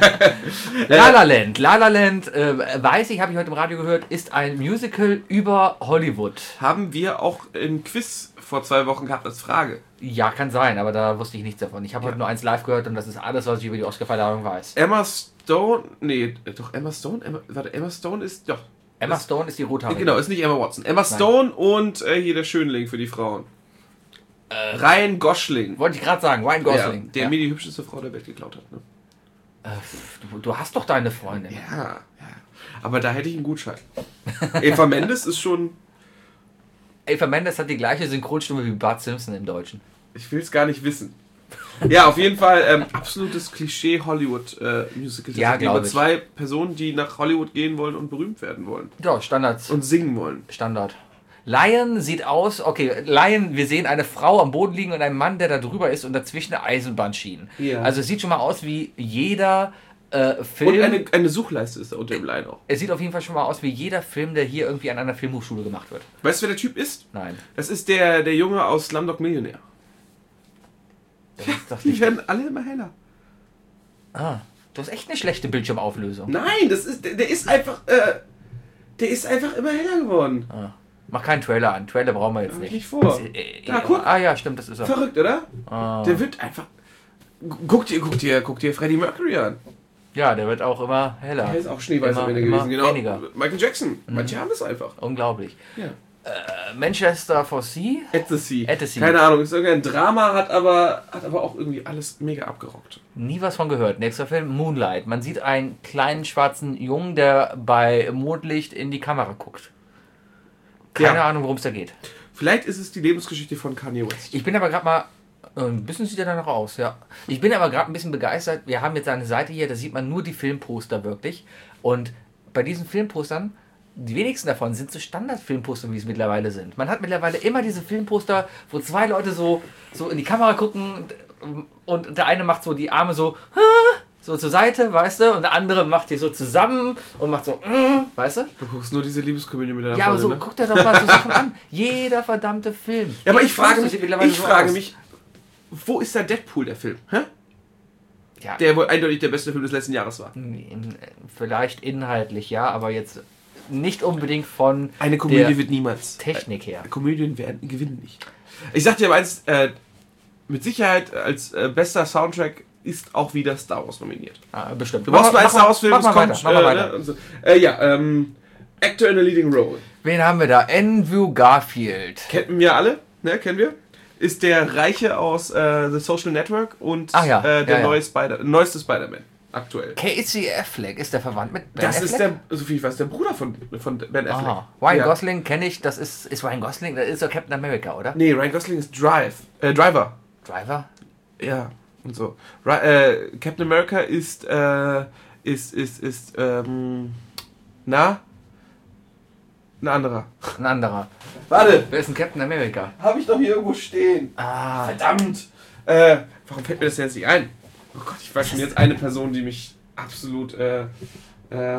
La La Land. La La Land, äh, weiß ich, habe ich heute im Radio gehört, ist ein Musical über Hollywood. Haben wir auch im Quiz vor zwei Wochen gehabt als Frage. Ja, kann sein, aber da wusste ich nichts davon. Ich habe Ja. heute nur eins live gehört und das ist alles, was ich über die Oscar-Verleihung weiß. Emma Stone, nee, doch Emma Stone, Emma, warte, Emma Stone ist, doch. Emma ist, Stone ist die Rothaarige. Genau, ist nicht Emma Watson. Emma Stone und äh, hier der Schönling für die Frauen. Äh, Ryan Gosling. Wollte ich gerade sagen, Ryan Gosling. Ja, der ja. mir die hübscheste Frau der Welt geklaut hat. Ne? Äh, du, du hast doch deine Freundin. Ja, ja. Aber da hätte ich einen Gutschein. Eva Mendes ist schon... Eva Mendes hat die gleiche Synchronstimme wie Bart Simpson im Deutschen. Ich will es gar nicht wissen. Ja, auf jeden Fall ähm, absolutes Klischee Hollywood-Musical. Ja, über glaube ich. zwei Personen, die nach Hollywood gehen wollen und berühmt werden wollen. Ja, Standards. Und singen wollen. Standard. Lion sieht aus, okay, Lion, wir sehen eine Frau am Boden liegen und einen Mann, der da drüber ist und dazwischen eine Eisenbahnschienen. Ja. Also es sieht schon mal aus wie jeder äh, Film. Und eine, eine Suchleiste ist da unter dem Line auch. Es sieht auf jeden Fall schon mal aus wie jeder Film, der hier irgendwie an einer Filmhochschule gemacht wird. Weißt du, wer der Typ ist? Nein. Das ist der, der Junge aus Slumdog Millionär. Das ist doch Die nicht. werden alle immer heller. Ah, du hast echt eine schlechte Bildschirmauflösung. Nein, das ist, der, der ist einfach, äh, der ist einfach immer heller geworden. Ah. Mach keinen Trailer an. Trailer brauchen wir jetzt Mach nicht. ich vor. Das, äh, Da, äh, guck. Ah ja, stimmt, das ist er. Verrückt, oder? Ah. Der wird einfach... Guck dir, guck dir, guck dir Freddie Mercury an. Ja, der wird auch immer heller. Der ist auch Schneeweißer Immer- Männer immer gewesen. Genau. weniger. Michael Jackson. Manche haben das einfach. Unglaublich. Ja. Äh, Manchester for Sea? At the Sea. At the Sea. Keine Ahnung, ist irgendein Drama, hat aber, hat aber auch irgendwie alles mega abgerockt. Nie was von gehört. Nächster Film, Moonlight. Man sieht einen kleinen schwarzen Jungen, der bei Mondlicht in die Kamera guckt. Keine Ja. Ahnung, worum es da geht. Vielleicht ist es die Lebensgeschichte von Kanye West. Ich bin aber gerade mal... Ein bisschen sieht er danach aus, ja. Ich bin aber gerade ein bisschen begeistert. Wir haben jetzt eine Seite hier, da sieht man nur die Filmposter wirklich. Und bei diesen Filmpostern, die wenigsten davon sind so Standardfilmposter, wie es mittlerweile sind. Man hat mittlerweile immer diese Filmposter, wo zwei Leute so, so in die Kamera gucken und der eine macht so die Arme so, so zur Seite, weißt du, und der andere macht die so zusammen und macht so, weißt du? Du guckst nur diese Liebeskomödie mit deiner Ja, aber so, Freundin, ne? guck dir doch mal so Sachen an. Jeder verdammte Film. Ja, aber Jeder ich frage Poster mich, sieht mittlerweile ich so frage aus. mich, wo ist der Deadpool, der Film? Hä? Ja. Der wohl eindeutig der beste Film des letzten Jahres war. Vielleicht inhaltlich, ja, aber jetzt nicht unbedingt von Eine Komödie der wird niemals. Technik her. Äh, Komödien werden gewinnen nicht. Ich sag dir aber eins, äh, mit Sicherheit als äh, bester Soundtrack ist auch wieder Star Wars nominiert. Ah, bestimmt. Du brauchst Mach- nur einen mach Star Wars Film, mach es mal kommt. weiter, mach mal äh, weiter. ne, und so. äh, ja, ähm, Actor in a Leading Role. Wen haben wir da? Andrew Garfield. Kennen wir alle, ne, kennen wir. Ist der Reiche aus äh, The Social Network und Ach ja, äh, der ja, ja. Neue Spider neueste Spider-Man aktuell. Casey Affleck, ist der verwandt mit Ben Das Affleck? ist der, so viel ich weiß, der Bruder von, von Ben Affleck. Aha. Ryan Ja. Gosling kenne ich, das ist, ist Ryan Gosling, das ist doch Captain America, oder? Nee, Ryan Gosling ist Drive, äh, Driver. Driver? Ja, und so. Ri äh, Captain America ist, äh, ist, ist, ist, ähm, na? Ein anderer. Ein anderer. Warte, Wer ist ein Captain America? habe ich doch hier irgendwo stehen. Ah, Verdammt! Äh, warum fällt mir das denn jetzt nicht ein? Oh Gott, ich weiß schon jetzt eine Person, die mich absolut, äh, äh,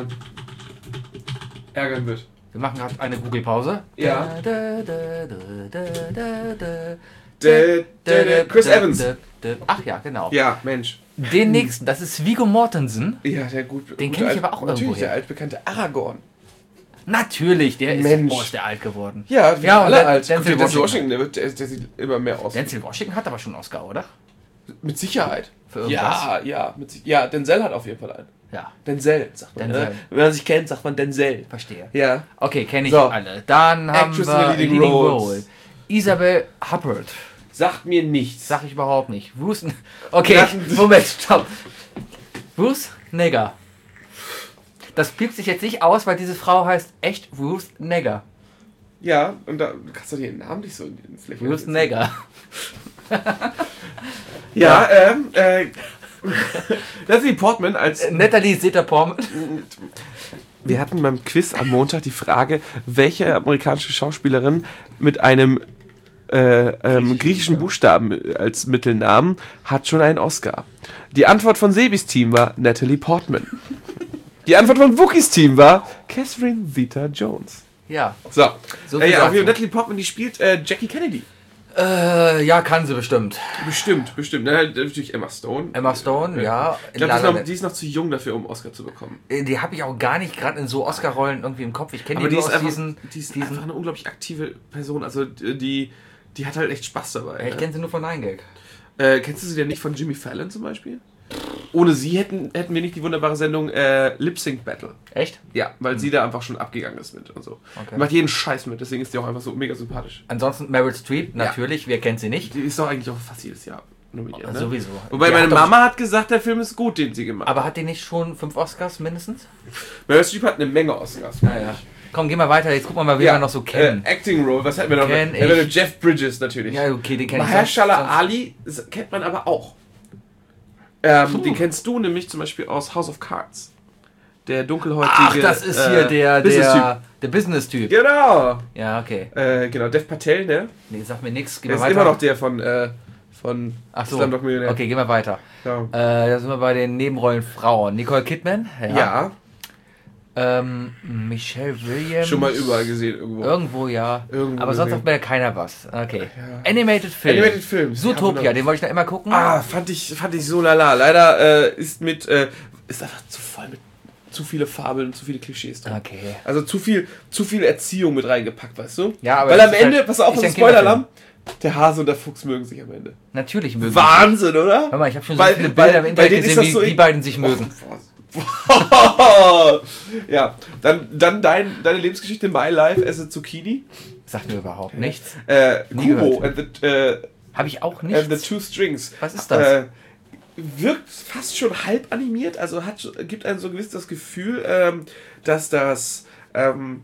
ärgern wird. wir machen gerade eine Google-Pause. Ja. Da, da, da, da, da, da. Dä, dä, dä, Chris Evans. Ach ja, genau. Ja, Mensch. Den nächsten, das ist Viggo Mortensen. Ja, der gut. Den gute kenn ich alt- aber auch Natürlich, irgendwoher. der altbekannte Aragorn. Natürlich, der ist, Mensch. boah, ist der alt geworden. Ja, wir Ja, und alle Dan- alt. Denzel Guck dir Denzel Washington. Washington, der, wird, der, der sieht immer mehr aus. Denzel Washington hat aber schon einen Oscar, oder? Mit Sicherheit. Für irgendwas. Ja, ja, mit sich, ja, Denzel hat auf jeden Fall einen. Ja, Denzel, sagt man. Denzel. Ne? Wenn man sich kennt, sagt man Denzel. verstehe. Ja. Okay, kenne ich So. alle. Dann haben Actress in wir a leading role. Isabel Huppert. Sagt mir nichts. Sag ich überhaupt nicht. Bruce... N- Okay, Ja. Moment, stopp. Bruce Negger. Das piept sich jetzt nicht aus, weil diese Frau heißt echt Ruth Negger. Ja, und da kannst du dir den Namen nicht so in den Flächen Ruth Negger. Ja, ähm, äh, Natalie Portman als Natalie Zeta-Portman. wir hatten beim Quiz am Montag die Frage, welche amerikanische Schauspielerin mit einem äh, ähm, griechischen Buchstaben als Mittelnamen hat schon einen Oscar. Die Antwort von Sebis Team war Natalie Portman. Die Antwort von Wookies Team war Catherine Zeta-Jones. Ja. So. so äh, ja, dazu. Natalie Portman, die spielt äh, Jackie Kennedy. Äh, ja, kann sie bestimmt. Bestimmt, bestimmt. Dann halt natürlich Emma Stone. Emma Stone, ja. Ich glaube, die, die ist noch zu jung dafür, um Oscar zu bekommen. Die habe ich auch gar nicht gerade in so Oscar-Rollen irgendwie im Kopf. Ich kenne die, die nur ist aus einfach, diesen... Die ist diesen einfach eine unglaublich aktive Person. Also die, die hat halt echt Spaß dabei. Ja, ich kenne sie nur von Nine Gag. Äh, kennst du sie denn nicht von Jimmy Fallon zum Beispiel? Ohne sie hätten, hätten wir nicht die wunderbare Sendung äh, Lip Sync Battle. Echt? Ja, weil hm. sie da einfach schon abgegangen ist mit und so. Okay. Macht jeden Scheiß mit, deswegen ist die auch einfach so mega sympathisch. Ansonsten Meryl Streep, natürlich, ja. Wer kennt sie nicht? Die ist doch eigentlich auch fast jedes Jahr nominiert. Ne? Sowieso. Wobei die meine hat Mama hat gesagt, der Film ist gut, den sie gemacht hat. Aber hat die nicht schon fünf Oscars mindestens? Meryl Streep hat eine Menge Oscars. Ah, ja. Komm, geh mal weiter, jetzt gucken wir mal, wie ja, wir noch so kennen. Äh, Acting Role, was hatten wir noch? Kenn wir haben Jeff Bridges natürlich. Ja, okay, den kenn ich. Mahershala Ali kennt man aber auch. Ähm, den kennst du nämlich zum Beispiel aus House of Cards. Der dunkelhäutige... Ach, das ist äh, hier der Business-Typ. Der Business-Typ. Genau. Ja, okay. Äh, genau, Dev Patel, ne? Nee, sag mir nix. Geh der mal ist weiter. immer noch der von... Äh, von Ach so. Slumdog Millionär. Okay, gehen wir weiter. Ja. Äh, da sind wir bei den Nebenrollen Frauen. Nicole Kidman. Ja. ja. Ähm, Michelle Williams. Schon mal überall gesehen irgendwo. Irgendwo, ja. Irgendwo Aber sonst gesehen. sagt mir ja keiner was. Okay. Ja. Animated Film. Animated Film. Zootopia, ja, den wollte ich noch immer gucken. Ah, fand ich, fand ich so lala. Leider äh, ist mit, äh, ist einfach zu voll mit zu viele Fabeln, zu viele Klischees drin. Okay. Also zu viel, zu viel Erziehung mit reingepackt, weißt du? Ja, aber weil am ist Ende, halt, pass auf, das Spoiler-Alarm, der Hase und der Fuchs mögen sich am Ende. Natürlich mögen Wahnsinn, sich. Oder? Hör mal, ich habe schon weil, so viele Bilder weil, im Internet gesehen, wie so die beiden sich mögen. Ja, dann, dann dein, deine Lebensgeschichte My Life as a Zucchini. Sagt mir überhaupt nichts. Äh, Kubo and the, äh, Habe ich auch nicht. And the Two Strings. Was ist das? Äh, wirkt fast schon halb animiert, also hat, gibt einem so gewiss das Gefühl, ähm, dass das ähm,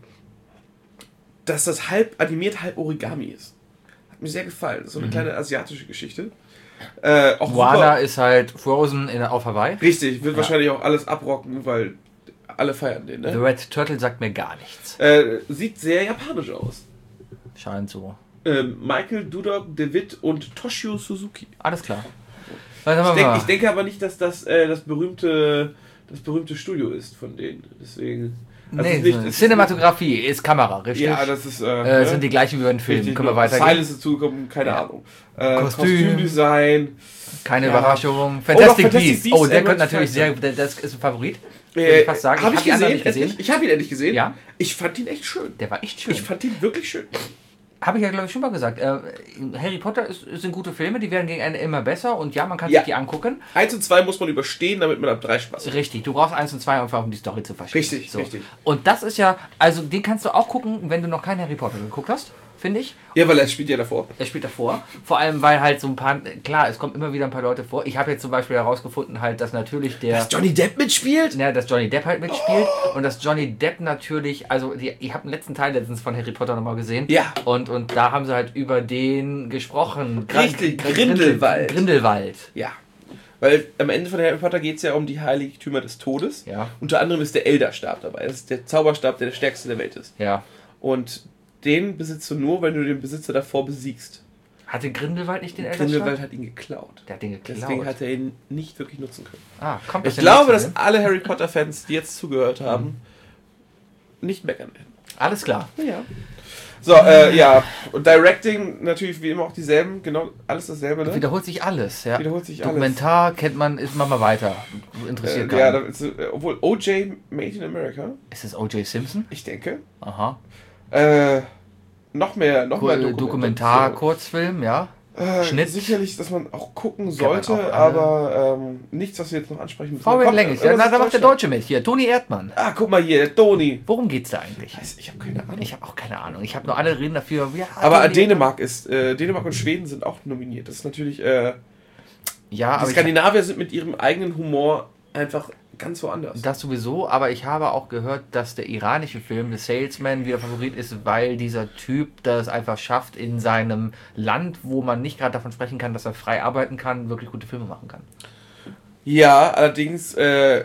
dass das halb animiert, halb Origami ist. Hat mir sehr gefallen. Das ist so eine mhm. kleine asiatische Geschichte. Äh, auch Moana ist halt Frozen in, auf Hawaii. Richtig, wird ja. wahrscheinlich auch alles abrocken, weil alle feiern den. Ne? The Red Turtle sagt mir gar nichts. Äh, sieht sehr japanisch aus. Scheint so. Äh, Michael Dudok DeWitt und Toshio Suzuki. Alles klar. Ich, denk, ich denke aber nicht, dass das äh, das berühmte das berühmte Studio ist von denen. Deswegen. Also nee, nicht, ist Cinematografie ist, ist Kamera, richtig? Ja, das ist. Äh, äh, ne? sind die gleichen wie bei den Filmen. Richtig, Können wir weitergehen? Silence dazugekommen, keine ja. Ahnung. Äh, Kostüm. Kostümdesign. Keine ja. Überraschung. Fantastic, oh, Fantastic Beasts. Oh, der könnte natürlich sehr. Das ist ein Favorit. Äh, ich fast sagen. Hab ich ich, hab gesehen, nicht gesehen. Ich habe ihn endlich gesehen. Ja. Ich fand ihn echt schön. Der war echt schön. Ich fand ihn wirklich schön. Habe ich ja, glaube ich, schon mal gesagt. Äh, Harry Potter ist, sind gute Filme, die werden gegen Ende immer besser und ja, man kann ja. sich die angucken. Eins und zwei muss man überstehen, damit man ab drei Spaß hat. Richtig, du brauchst eins und zwei einfach, um die Story zu verstehen. Richtig, so. richtig. Und das ist ja, also den kannst du auch gucken, wenn du noch keinen Harry Potter geguckt hast, finde ich. Ja, weil er spielt ja davor. Er spielt davor. Vor allem, weil halt so ein paar, klar, es kommt immer wieder ein paar Leute vor. Ich habe jetzt zum Beispiel herausgefunden halt, dass natürlich der... Dass Johnny Depp mitspielt? Ja, dass Johnny Depp halt mitspielt. Oh. Und dass Johnny Depp natürlich, also die, ich habe den letzten Teil letztens von Harry Potter nochmal gesehen. Ja. Und, und da haben sie halt über den gesprochen. Richtig, Gr- Grindelwald. Grindelwald. Ja. Weil am Ende von Harry Potter geht es ja um die Heiligtümer des Todes. Ja. Unter anderem ist der Elderstab dabei. Das ist der Zauberstab, der der stärkste der Welt ist. Ja. Und den besitzt du nur, wenn du den Besitzer davor besiegst. Hatte Grindelwald nicht den Elderstab? Grindelwald hat ihn geklaut. Der hat den geklaut. Deswegen hat er ihn nicht wirklich nutzen können. Ah, kommt das ich glaube, dass alle Harry Potter-Fans, die jetzt zugehört haben, mhm. nicht meckern werden. Alles klar. Ja. So, äh, ja. Und Directing natürlich wie immer auch dieselben, genau, alles dasselbe, ne? Wiederholt sich alles, ja. Wiederholt sich Dokumentar alles. Kennt man, ist, machen wir weiter. Interessiert äh, keinen. Ja, da ist, äh, obwohl O J Made in America. Ist das O J Simpson? Ich denke. Aha. Äh, noch mehr, noch mehr Dokumentar, Dokumentar Kurzfilm, ja. Äh, Schnitt. Sicherlich, dass man auch gucken sollte, auch, aber ähm, nichts, was wir jetzt noch ansprechen müssen. Fabian Lenges, ja, na, da macht der Deutsche mit. Hier, Toni Erdmann. Ah, guck mal hier, der Toni. Worum geht's da eigentlich? Ich, ich habe keine Ahnung. Ich habe auch keine Ahnung. Ich habe nur alle reden dafür. Ja, aber Toni Dänemark ist, äh, Dänemark und Schweden sind auch nominiert. Das ist natürlich, äh, ja, die aber Skandinavier sind mit ihrem eigenen Humor einfach ganz woanders. Das sowieso, aber ich habe auch gehört, dass der iranische Film The Salesman wieder Favorit ist, weil dieser Typ das einfach schafft, in seinem Land, wo man nicht gerade davon sprechen kann, dass er frei arbeiten kann, wirklich gute Filme machen kann. Ja, allerdings äh,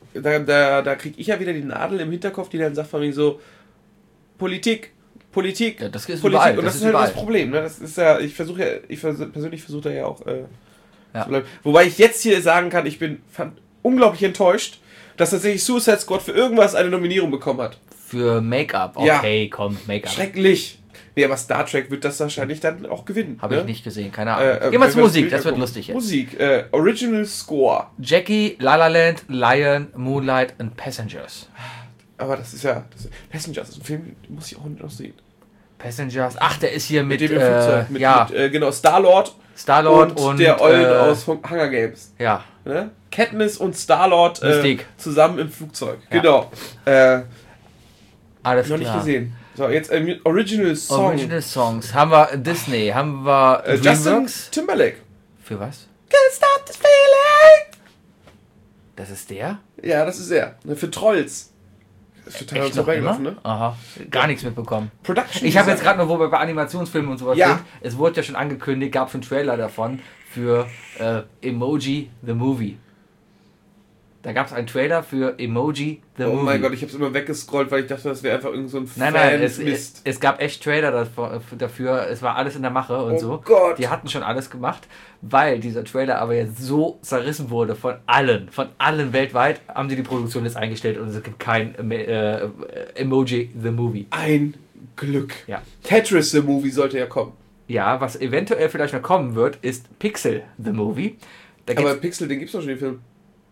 da, da, da kriege ich ja wieder die Nadel im Hinterkopf, die dann sagt von mir so, Politik, Politik, ja, das ist Politik. überall. Und das, das ist halt überall. Das Problem. Ne? Das ist ja, ich versuche ja, ich vers- persönlich versuche da ja auch äh, ja. zu bleiben. Wobei ich jetzt hier sagen kann, ich bin fand, unglaublich enttäuscht, dass tatsächlich Suicide Squad für irgendwas eine Nominierung bekommen hat. Für Make-up, okay, ja. komm, Make-up. Schrecklich. Nee, aber Star Trek wird das wahrscheinlich dann auch gewinnen. Habe ne? ich nicht gesehen, keine Ahnung. Äh, äh, Gehen wir zur Musik, das wird lustig jetzt. Musik, äh, Original Score. Jackie, La La Land, Lion, Moonlight and Passengers. Aber das ist ja... Das ist, Passengers ist ein Film, den muss ich auch noch sehen. Passengers, ach, der ist hier mit... Mit dem äh, Flugzeug. Mit, ja. mit, äh, genau, Star-Lord. Star-Lord und, und... der Eulen äh, aus Hunger Games. Ja. Ne? Katniss und Star-Lord äh, zusammen im Flugzeug. Ja. Genau. Äh, Alles noch klar. nicht gesehen. So, jetzt äh, Original Song. Original Songs. Haben wir Disney, haben wir äh, Justin Timberlake. Für was? Can't stop this feeling. Das ist der? Ja, das ist er. Für Trolls. Das ist total Echt noch vorbeigelaufen, immer? ne? Aha. Gar nichts mitbekommen. Production Ich habe jetzt Design. gerade nur, wo wir bei Animationsfilmen und sowas Ja. sind, es wurde ja schon angekündigt, gab schon einen Trailer davon für äh, Emoji the Movie. Da gab es einen Trailer für Emoji the Oh Movie. mein Gott, ich habe es immer weggescrollt, weil ich dachte, das wäre einfach irgend so ein Nein, nein, es, Fan-Mist. es, es gab echt Trailer dafür, dafür, es war alles in der Mache und Oh so. Gott. Die hatten schon alles gemacht, weil dieser Trailer aber jetzt so zerrissen wurde von allen, von allen weltweit, haben sie die Produktion jetzt eingestellt und es gibt kein äh, Emoji the Movie. Ein Glück. Ja. Tetris the Movie sollte ja kommen. Ja, was eventuell vielleicht noch kommen wird, ist Pixel the Movie. Da Aber geht's, Pixel, den gibt's doch schon, den Film.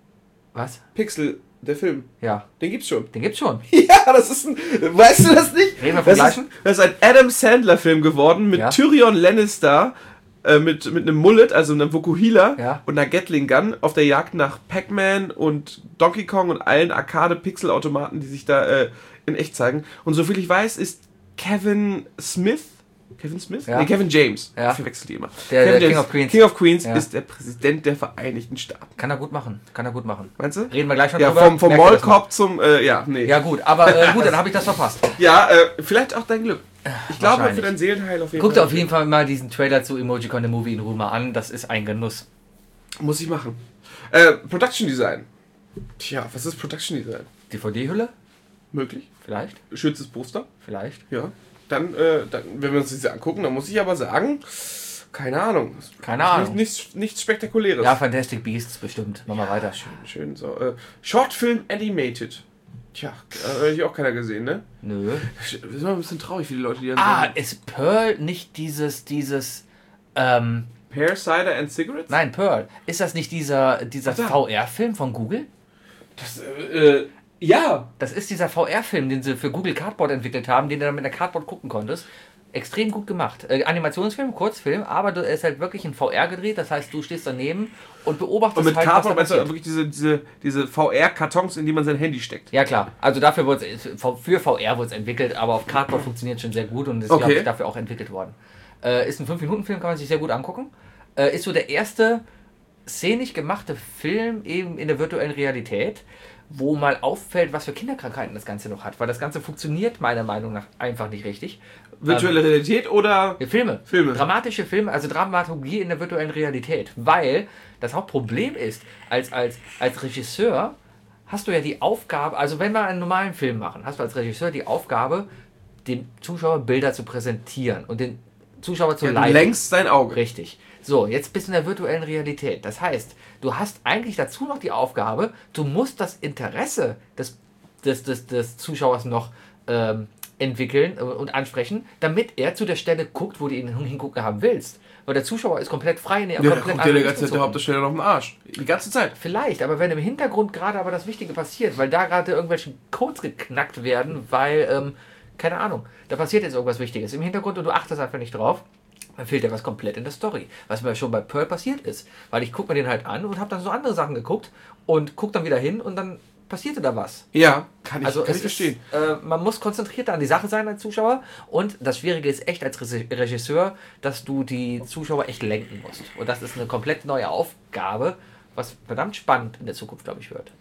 was? Pixel, der Film. Ja, Den gibt's schon. den gibt's schon. Ja, das ist ein... Weißt du das nicht? Reden wir vom Das ist, Gleichen? das ist ein Adam Sandler-Film geworden mit Ja. Tyrion Lannister, äh, mit, mit einem Mullet, also einem Vokuhila Ja. und einer Gatling Gun auf der Jagd nach Pac-Man und Donkey Kong und allen Arcade-Pixel-Automaten, die sich da äh, in echt zeigen. Und soviel ich weiß, ist Kevin Smith... Kevin Smith? Ja. Nee, Kevin James. Ja. Ich verwechsel die immer. Der- Kevin der King James, of Queens. King of Queens Ja. ist der Präsident der Vereinigten Staaten. Kann er gut machen, kann er gut machen. Meinst du? Reden wir gleich noch Ja, drüber. vom, vom Merkt ihr das mal? Mallcop zum... Äh, ja, nee. Ja gut, aber äh, gut, dann habe ich das verpasst. Ja, äh, vielleicht auch dein Glück. Ich glaube, Wahrscheinlich. für dein Seelenheil auf jeden Guck Fall. dir auf jeden Fall mal diesen Trailer zu Emojicon the Movie in Ruhe mal an, das ist ein Genuss. Muss ich machen. Äh, Production Design. Tja, was ist Production Design? D V D-Hülle? Möglich. Vielleicht, Schönstes Poster. vielleicht. Ja. Dann, äh, dann, wenn wir uns das angucken, dann muss ich aber sagen, keine Ahnung. Keine Ahnung. Nichts, nichts, nichts Spektakuläres. Ja, Fantastic Beasts bestimmt. Machen wir weiter. Schön, schön so. Äh, Shortfilm Animated. Tja, äh, hätte ich auch keiner gesehen, ne? Nö. Das ist immer ein bisschen traurig, wie die Leute, die dann Ah, sagen, ist Pearl nicht dieses, dieses, ähm, Pear Cider and Cigarettes? nein, Pearl. Ist das nicht dieser, dieser Ach da. V R-Film von Google? Das, äh, äh, ja. Das ist dieser V R-Film, den sie für Google Cardboard entwickelt haben, den du dann mit der Cardboard gucken konntest. Extrem gut gemacht. Äh, Animationsfilm, Kurzfilm, aber du, er ist halt wirklich in V R gedreht. Das heißt, du stehst daneben und beobachtest Und mit halt, Cardboard was meinst da du passiert. wirklich diese, diese, diese V R-Kartons, in die man sein Handy steckt? Ja klar, also dafür wurde es, für V R wurde es entwickelt, aber auf Cardboard funktioniert schon sehr gut und ist, Okay. glaube ich, dafür auch entwickelt worden. Äh, ist ein fünf Minuten Film, kann man sich sehr gut angucken. Äh, ist so der erste szenisch gemachte Film eben in der virtuellen Realität, wo mal auffällt, was für Kinderkrankheiten das Ganze noch hat, weil das Ganze funktioniert meiner Meinung nach einfach nicht richtig. Virtuelle Realität oder... Ähm, Filme. Filme. Dramatische Filme, also Dramaturgie in der virtuellen Realität. Weil das Hauptproblem ist, als, als, als Regisseur hast du ja die Aufgabe, also wenn wir einen normalen Film machen, hast du als Regisseur die Aufgabe, dem Zuschauer Bilder zu präsentieren und den Zuschauer zu Ja, du leiten. lenkst dein Auge. Richtig. So, jetzt bist du in der virtuellen Realität. Das heißt, du hast eigentlich dazu noch die Aufgabe, du musst das Interesse des, des, des, des Zuschauers noch ähm, entwickeln und ansprechen, damit er zu der Stelle guckt, wo du ihn hingucken haben willst. Weil der Zuschauer ist komplett frei in der Ja, da komplett guckt der die anderen ganze Zeit Richtung der zu Hauptdarsteller noch im Arsch. Die ganze Zeit. Vielleicht, aber wenn im Hintergrund gerade aber das Wichtige passiert, weil da gerade irgendwelche Codes geknackt werden, weil, ähm, keine Ahnung, da passiert jetzt irgendwas Wichtiges im Hintergrund und du achtest einfach nicht drauf, dann fehlt ja was komplett in der Story. Was mir schon bei Pearl passiert ist. Weil ich gucke mir den halt an und habe dann so andere Sachen geguckt und guck dann wieder hin und dann passierte da was. Ja, kann ich, Also kann es ich verstehen. Ist, äh, man muss konzentrierter an die Sache sein als Zuschauer und das Schwierige ist echt als Regi- Regisseur, dass du die Zuschauer echt lenken musst. Und das ist eine komplett neue Aufgabe, was verdammt spannend in der Zukunft, glaube ich, wird.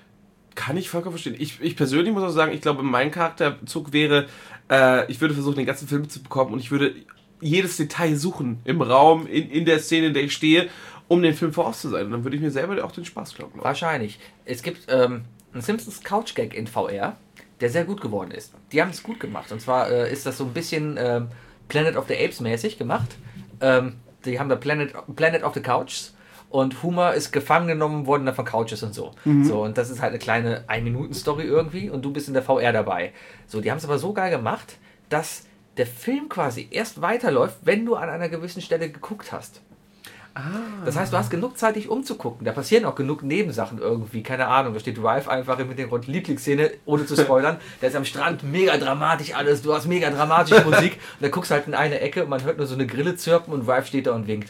Kann ich vollkommen verstehen. Ich, ich persönlich muss auch sagen, ich glaube, mein Charakterzug wäre, äh, ich würde versuchen, den ganzen Film zu bekommen und ich würde jedes Detail suchen im Raum, in, in der Szene, in der ich stehe, um den Film voraus zu sein. Und dann würde ich mir selber auch den Spaß glauben. Wahrscheinlich. Es gibt ähm, einen Simpsons Couch-Gag in V R, der sehr gut geworden ist. Die haben es gut gemacht. Und zwar äh, ist das so ein bisschen ähm, Planet of the Apes mäßig gemacht. Ähm, die haben da Planet, Planet of the Couches und Homer ist gefangen genommen worden von Couches und so. Mhm. So. Und das ist halt eine kleine ein-Minuten-Story irgendwie und du bist in der V R dabei. So, die haben es aber so geil gemacht, dass der Film quasi erst weiterläuft, wenn du an einer gewissen Stelle geguckt hast. Ah. Das heißt, du hast genug Zeit, dich umzugucken. Da passieren auch genug Nebensachen irgendwie. Keine Ahnung, da steht Ralph einfach im Hintergrund. Lieblingsszene, ohne zu spoilern. Der ist am Strand, mega dramatisch alles. Du hast mega dramatische Musik. Und dann guckst du halt in eine Ecke und man hört nur so eine Grille zirpen und Ralph steht da und winkt.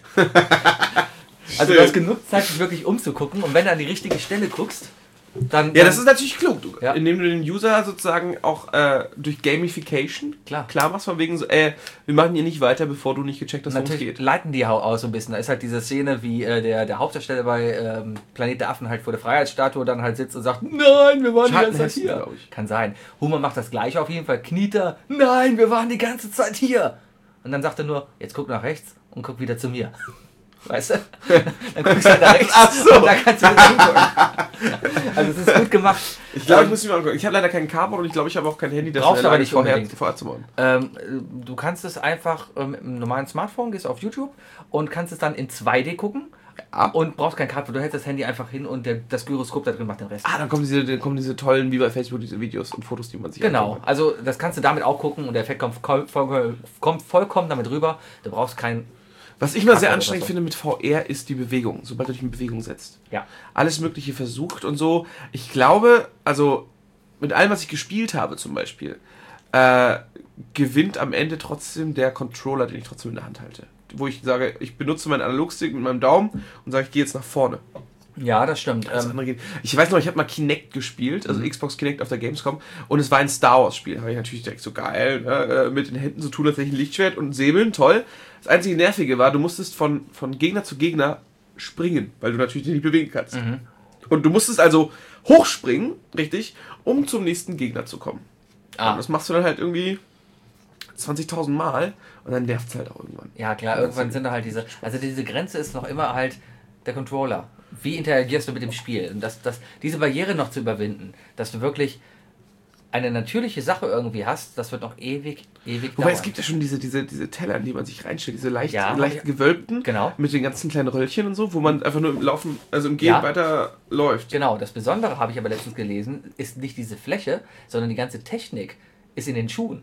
Also du hast genug Zeit, dich wirklich umzugucken. Und wenn du an die richtige Stelle guckst, dann... Ja, das ist natürlich klug, du, ja. indem du den User sozusagen auch äh, durch Gamification klar. klar machst, von wegen so, äh, wir machen hier nicht weiter, bevor du nicht gecheckt hast, worum es geht. Leiten die auch aus so ein bisschen. Da ist halt diese Szene, wie äh, der, der Hauptdarsteller bei ähm, Planet der Affen halt vor der Freiheitsstatue dann halt sitzt und sagt, nein, wir waren die ganze Zeit hier. glaube ich. Kann sein. Homer macht das gleiche auf jeden Fall. Kniet er, nein, wir waren die ganze Zeit hier. Und dann sagt er nur, jetzt guck nach rechts und guck wieder zu mir. Weißt du? Dann guckst du halt nach rechts. Ach so. Und dann kannst du wieder hingucken. Also es ist gut gemacht. Ich glaube, ich muss mich mal angucken. Ich habe leider kein Cardboard und ich glaube, ich habe auch kein Handy, das brauchst aber nicht vorher unbedingt. vorher zu machen. Ähm, du kannst es einfach äh, mit einem normalen Smartphone, gehst auf YouTube und kannst es dann in zwei D gucken. Ja. Und brauchst kein Cardboard. Du hältst das Handy einfach hin und der, das Gyroskop da drin macht den Rest. Ah, dann kommen diese, dann kommen diese tollen, wie bei Facebook, diese Videos und Fotos, die man sich Genau, anschaut. also das kannst du damit auch gucken und der Effekt kommt, voll, kommt vollkommen damit rüber. Du brauchst kein... Was ich mal sehr anstrengend finde mit V R ist die Bewegung, sobald du dich in Bewegung setzt. Ja. Alles Mögliche versucht und so. Ich glaube, also mit allem, was ich gespielt habe zum Beispiel, äh, gewinnt am Ende trotzdem der Controller, den ich trotzdem in der Hand halte. Wo ich sage, ich benutze meinen Analogstick mit meinem Daumen und sage, ich gehe jetzt nach vorne. Ja, das stimmt. Das andere geht. Ich weiß noch, ich habe mal Kinect gespielt, also mhm. Xbox Kinect auf der Gamescom, und es war ein Star Wars Spiel. Da habe ich natürlich direkt so geil, ne, mit den Händen so tun, als hätte ich ein Lichtschwert und Säbeln, toll. Das einzige Nervige war, du musstest von, von Gegner zu Gegner springen, weil du natürlich dich nicht bewegen kannst. Mhm. Und du musstest also hochspringen, richtig, um zum nächsten Gegner zu kommen. Ah. Und das machst du dann halt irgendwie zwanzigtausend Mal und dann nervt es halt auch irgendwann. Ja klar, irgendwann sind da halt diese, also diese Grenze ist noch immer halt der Controller. Wie interagierst du mit dem Spiel? Und das, das, diese Barriere noch zu überwinden, dass du wirklich eine natürliche Sache irgendwie hast, das wird noch ewig, ewig Wobei dauern. Es gibt ja schon diese, diese, diese Teller, in die man sich reinstellt, diese leicht, ja, leicht gewölbten, genau. mit den ganzen kleinen Röllchen und so, wo man einfach nur im Laufen, also im Gehen ja. weiter läuft. Genau, das Besondere, habe ich aber letztens gelesen, ist nicht diese Fläche, sondern die ganze Technik ist in den Schuhen.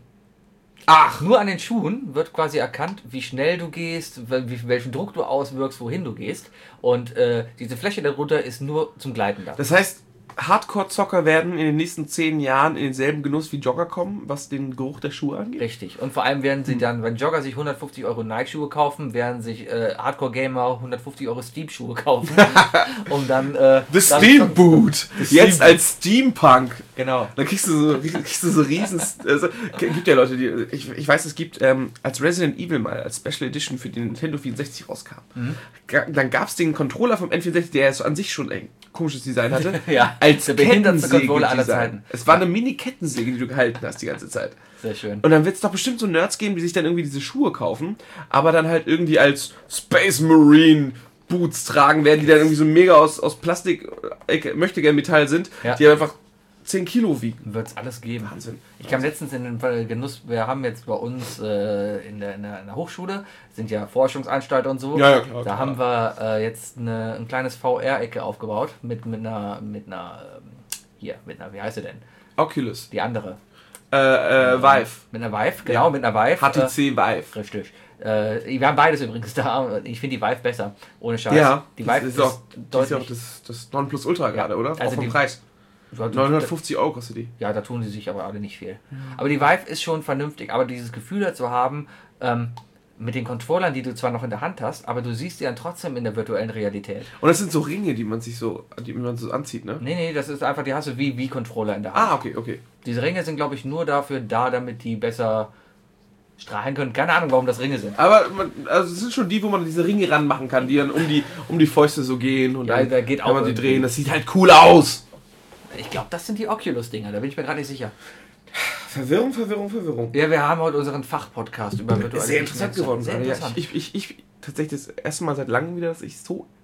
Ach, nur an den Schuhen wird quasi erkannt, wie schnell du gehst, wie, welchen Druck du auswirkst, wohin du gehst. Und äh, diese Fläche darunter ist nur zum Gleiten da. Das heißt, Hardcore-Zocker werden in den nächsten zehn Jahren in denselben Genuss wie Jogger kommen, was den Geruch der Schuhe angeht? Richtig. Und vor allem werden sie dann, wenn Jogger sich hundertfünfzig Euro Nike-Schuhe kaufen, werden sich äh, Hardcore-Gamer hundertfünfzig Euro Steam-Schuhe kaufen. um dann... Äh, The Steam Boot! Jetzt Steam als Steampunk! Genau. Dann kriegst du so, kriegst du so riesen... Also, gibt ja Leute, die... Ich, ich weiß, es gibt, ähm, als Resident Evil mal, als Special Edition für den Nintendo vierundsechzig rauskam, mhm. dann gab es den Controller vom N vierundsechzig, der so an sich schon ein komisches Design hatte. Ja. Als der behindertste Controller aller Zeiten. Es war eine Mini-Kettensäge, die du gehalten hast die ganze Zeit. Sehr schön. Und dann wird es doch bestimmt so Nerds geben, die sich dann irgendwie diese Schuhe kaufen, aber dann halt irgendwie als Space Marine Boots tragen werden, die dann irgendwie so mega aus, aus Plastik, äh, möchte gern Metall sind, ja. die einfach zehn Kilo wiegen. Wird es alles geben. Wahnsinn. Ich kam letztens in den Genuss, wir haben jetzt bei uns äh, in, der, in, der, in der Hochschule, sind ja Forschungsanstalter und so. Ja, ja, klar, da klar. haben wir äh, jetzt eine, ein kleines V R-Ecke aufgebaut mit, mit einer, mit einer, ähm, hier, mit einer, wie heißt sie denn? Oculus. Die andere. Äh, äh, Vive. Mit einer Vive, genau, ja. mit einer Vive. H T C äh, Vive. Richtig. Äh, wir haben beides übrigens da. Ich finde die Vive besser. Ohne Scheiß. Ja, die Vive ist, ist auch, deutlich. Ist auch das, das Nonplusultra ja. gerade, oder? Also auch vom die, Preis. neunhundertfünfzig Euro kostet die. Ja, da tun sie sich aber alle nicht viel. Mhm. Aber die Vive ist schon vernünftig. Aber dieses Gefühl dazu haben, ähm, mit den Controllern, die du zwar noch in der Hand hast, aber du siehst die dann trotzdem in der virtuellen Realität. Und das sind so Ringe, die man sich so, die man so anzieht, ne? Nee, nee, das ist einfach, die hast du wie, wie Controller in der Hand. Ah, okay, okay. Diese Ringe sind, glaube ich, nur dafür da, damit die besser strahlen können. Keine Ahnung, warum das Ringe sind. Aber man, also es sind schon die, wo man diese Ringe ranmachen kann, die dann um die, um die Fäuste so gehen und ja, dann da geht kann auch man sie drehen. Das sieht halt cool aus. Ich glaube, das sind die Oculus-Dinger, da bin ich mir gerade nicht sicher. Verwirrung, Verwirrung, Verwirrung. Ja, wir haben heute unseren Fachpodcast über virtuelle Sehr interessant geworden. Sehr interessant. Ja, ich, ich, ich, ich tatsächlich das erste Mal seit langem wieder, dass ich so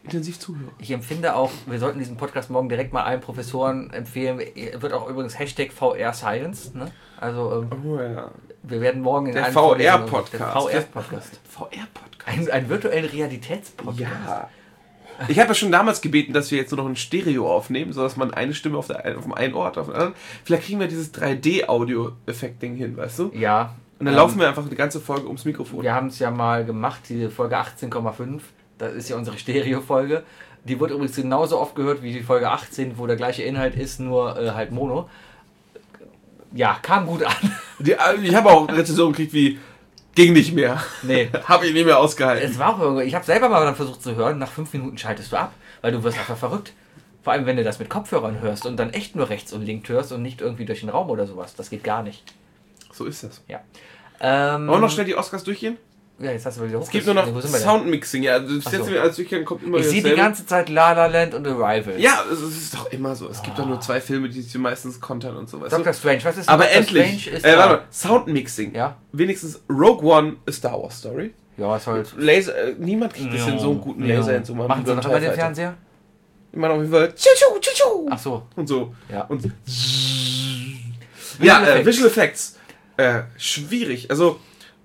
intensiv zuhöre. Ich empfinde auch, wir sollten diesen Podcast morgen direkt mal allen Professoren empfehlen. Wird auch übrigens Hashtag V R Science. Ne? Also ähm, Oh ja. wir werden morgen in Der allen V R Vorlesungen- Podcast. Der V R-Podcast. V R-Podcast. Ein, ein virtuellen Realitätspodcast. Ja. Ich habe ja schon damals gebeten, dass wir jetzt nur noch ein Stereo aufnehmen, sodass man eine Stimme auf, der, auf dem einen Ort, auf dem anderen. Vielleicht kriegen wir dieses drei D-Audio-Effekt-Ding hin, weißt du? Ja. Und dann ähm, laufen wir einfach die ganze Folge ums Mikrofon. Wir haben es ja mal gemacht, die Folge achtzehn Komma fünf. Das ist ja unsere Stereo-Folge. Die wurde übrigens genauso oft gehört wie die Folge achtzehn, wo der gleiche Inhalt ist, nur äh, halt Mono. Ja, kam gut an. Die, ich habe auch Rezensionen gekriegt wie, ging nicht mehr. Nee. Habe ich nicht mehr ausgehalten. Es war auch irgendwie, ich habe selber mal dann versucht zu hören, nach fünf Minuten schaltest du ab, weil du wirst einfach verrückt. Vor allem, wenn du das mit Kopfhörern hörst und dann echt nur rechts und links hörst und nicht irgendwie durch den Raum oder sowas. Das geht gar nicht. So ist das. Ja. Ähm, Wollen wir noch schnell die Oscars durchgehen? Ja, jetzt hast du wieder Es gibt nur noch Nee, wo sind wir denn? Soundmixing. Ja, das Ach jetzt so. wieder als Durchgang kommt immer Ich sehe die dasselbe. ganze Zeit La La Land und Arrival. Ja, es ist doch immer so. Es gibt doch nur zwei Filme, die sich meistens kontern und so. Weißt Doctor du? Strange, was ist Aber Doctor endlich. Strange ist Äh, da. warte mal. Soundmixing. Ja? Wenigstens Rogue One, a Star Wars Story. Ja, ist halt... Laser, äh, niemand kriegt das hin, so einen guten Laser hinzumachen. Machen sie noch immer den Fernseher? Ich meine auf jeden Fall tschu, tschu, tschu, Ach so. und so. Ja. Und ja, äh, Effects. Visual Effects. Äh, schwierig. Also,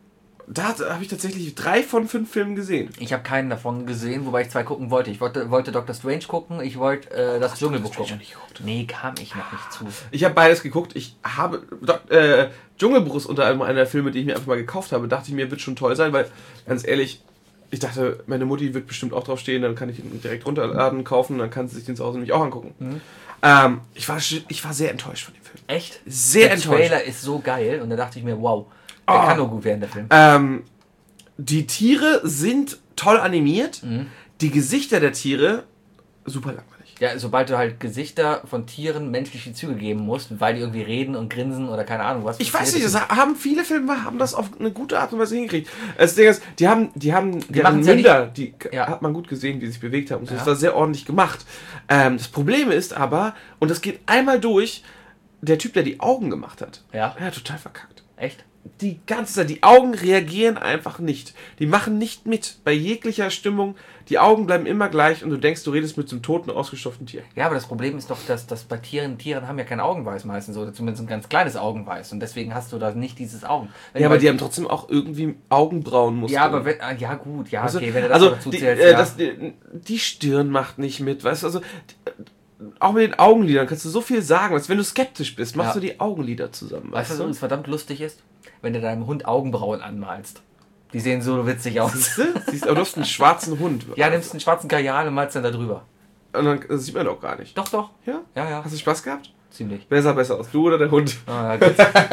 da habe ich tatsächlich drei von fünf Filmen gesehen. Ich habe keinen davon gesehen, wobei ich zwei gucken wollte. Ich wollte, wollte Doctor Strange gucken, ich wollte äh, das Dschungelbuch Strange gucken. noch nicht geguckt? Nee, kam ich noch nicht zu. Ich habe beides geguckt. Ich habe. Dok- Äh, Dschungelbuch ist unter anderem einer der Filme, die ich mir einfach mal gekauft habe. Dachte ich mir, wird schon toll sein, weil, ganz ehrlich, ich dachte, meine Mutti wird bestimmt auch drauf stehen, dann kann ich ihn direkt runterladen, kaufen, dann kann sie sich den zu Hause nämlich auch angucken. Mhm. Ähm, ich, war, sch- ich war sehr enttäuscht von dem Film. Echt? Sehr der enttäuscht. Trailer ist so geil und da dachte ich mir, wow, der Oh. kann nur gut werden, der Film. Ähm, die Tiere sind toll animiert. Mhm. Die Gesichter der Tiere super langweilig. Ja, sobald du halt Gesichter von Tieren menschliche Züge geben musst, weil die irgendwie reden und grinsen oder keine Ahnung was. Ich weiß nicht, das haben viele Filme haben das auf eine gute Art und Weise hingekriegt. Das Ding ist, die haben, die haben, die machen's ja Münder, die Ja. hat man gut gesehen, wie sie sich bewegt haben. Und so. Ja. Das war sehr ordentlich gemacht. Ähm, das Problem ist aber, und das geht einmal durch, der Typ, der die Augen gemacht hat, Ja, der hat total verkackt. echt? Die ganze Zeit, die Augen reagieren einfach nicht. Die machen nicht mit. Bei jeglicher Stimmung, die Augen bleiben immer gleich und du denkst, du redest mit so einem toten, ausgestopften Tier. Ja, aber das Problem ist doch, dass, dass bei Tieren, Tieren haben ja kein Augenweiß meistens, oder zumindest ein ganz kleines Augenweiß und deswegen hast du da nicht dieses Augen. Wenn Ja, du aber bei- die haben trotzdem auch irgendwie Augenbrauenmuster. Ja, aber wenn, ah, ja gut, ja, Also, okay, wenn du das also dazu die, zählst, äh, ja. das, die, die Stirn macht nicht mit, weißt du, also die, auch mit den Augenlidern kannst du so viel sagen, als wenn du skeptisch bist, machst Ja. du die Augenlider zusammen, Weißt du, was weißt übrigens verdammt lustig ist? Wenn du deinem Hund Augenbrauen anmalst. Die sehen so witzig aus. Siehst du? Siehst, aber du hast einen schwarzen Hund. Ja, nimmst einen schwarzen Kajal und malst dann da drüber. Und dann das sieht man doch gar nicht. Doch, doch. Ja? Ja, ja, Hast du Spaß gehabt? ziemlich. Wer sah besser aus, du oder der Hund? Ah, ja, gut.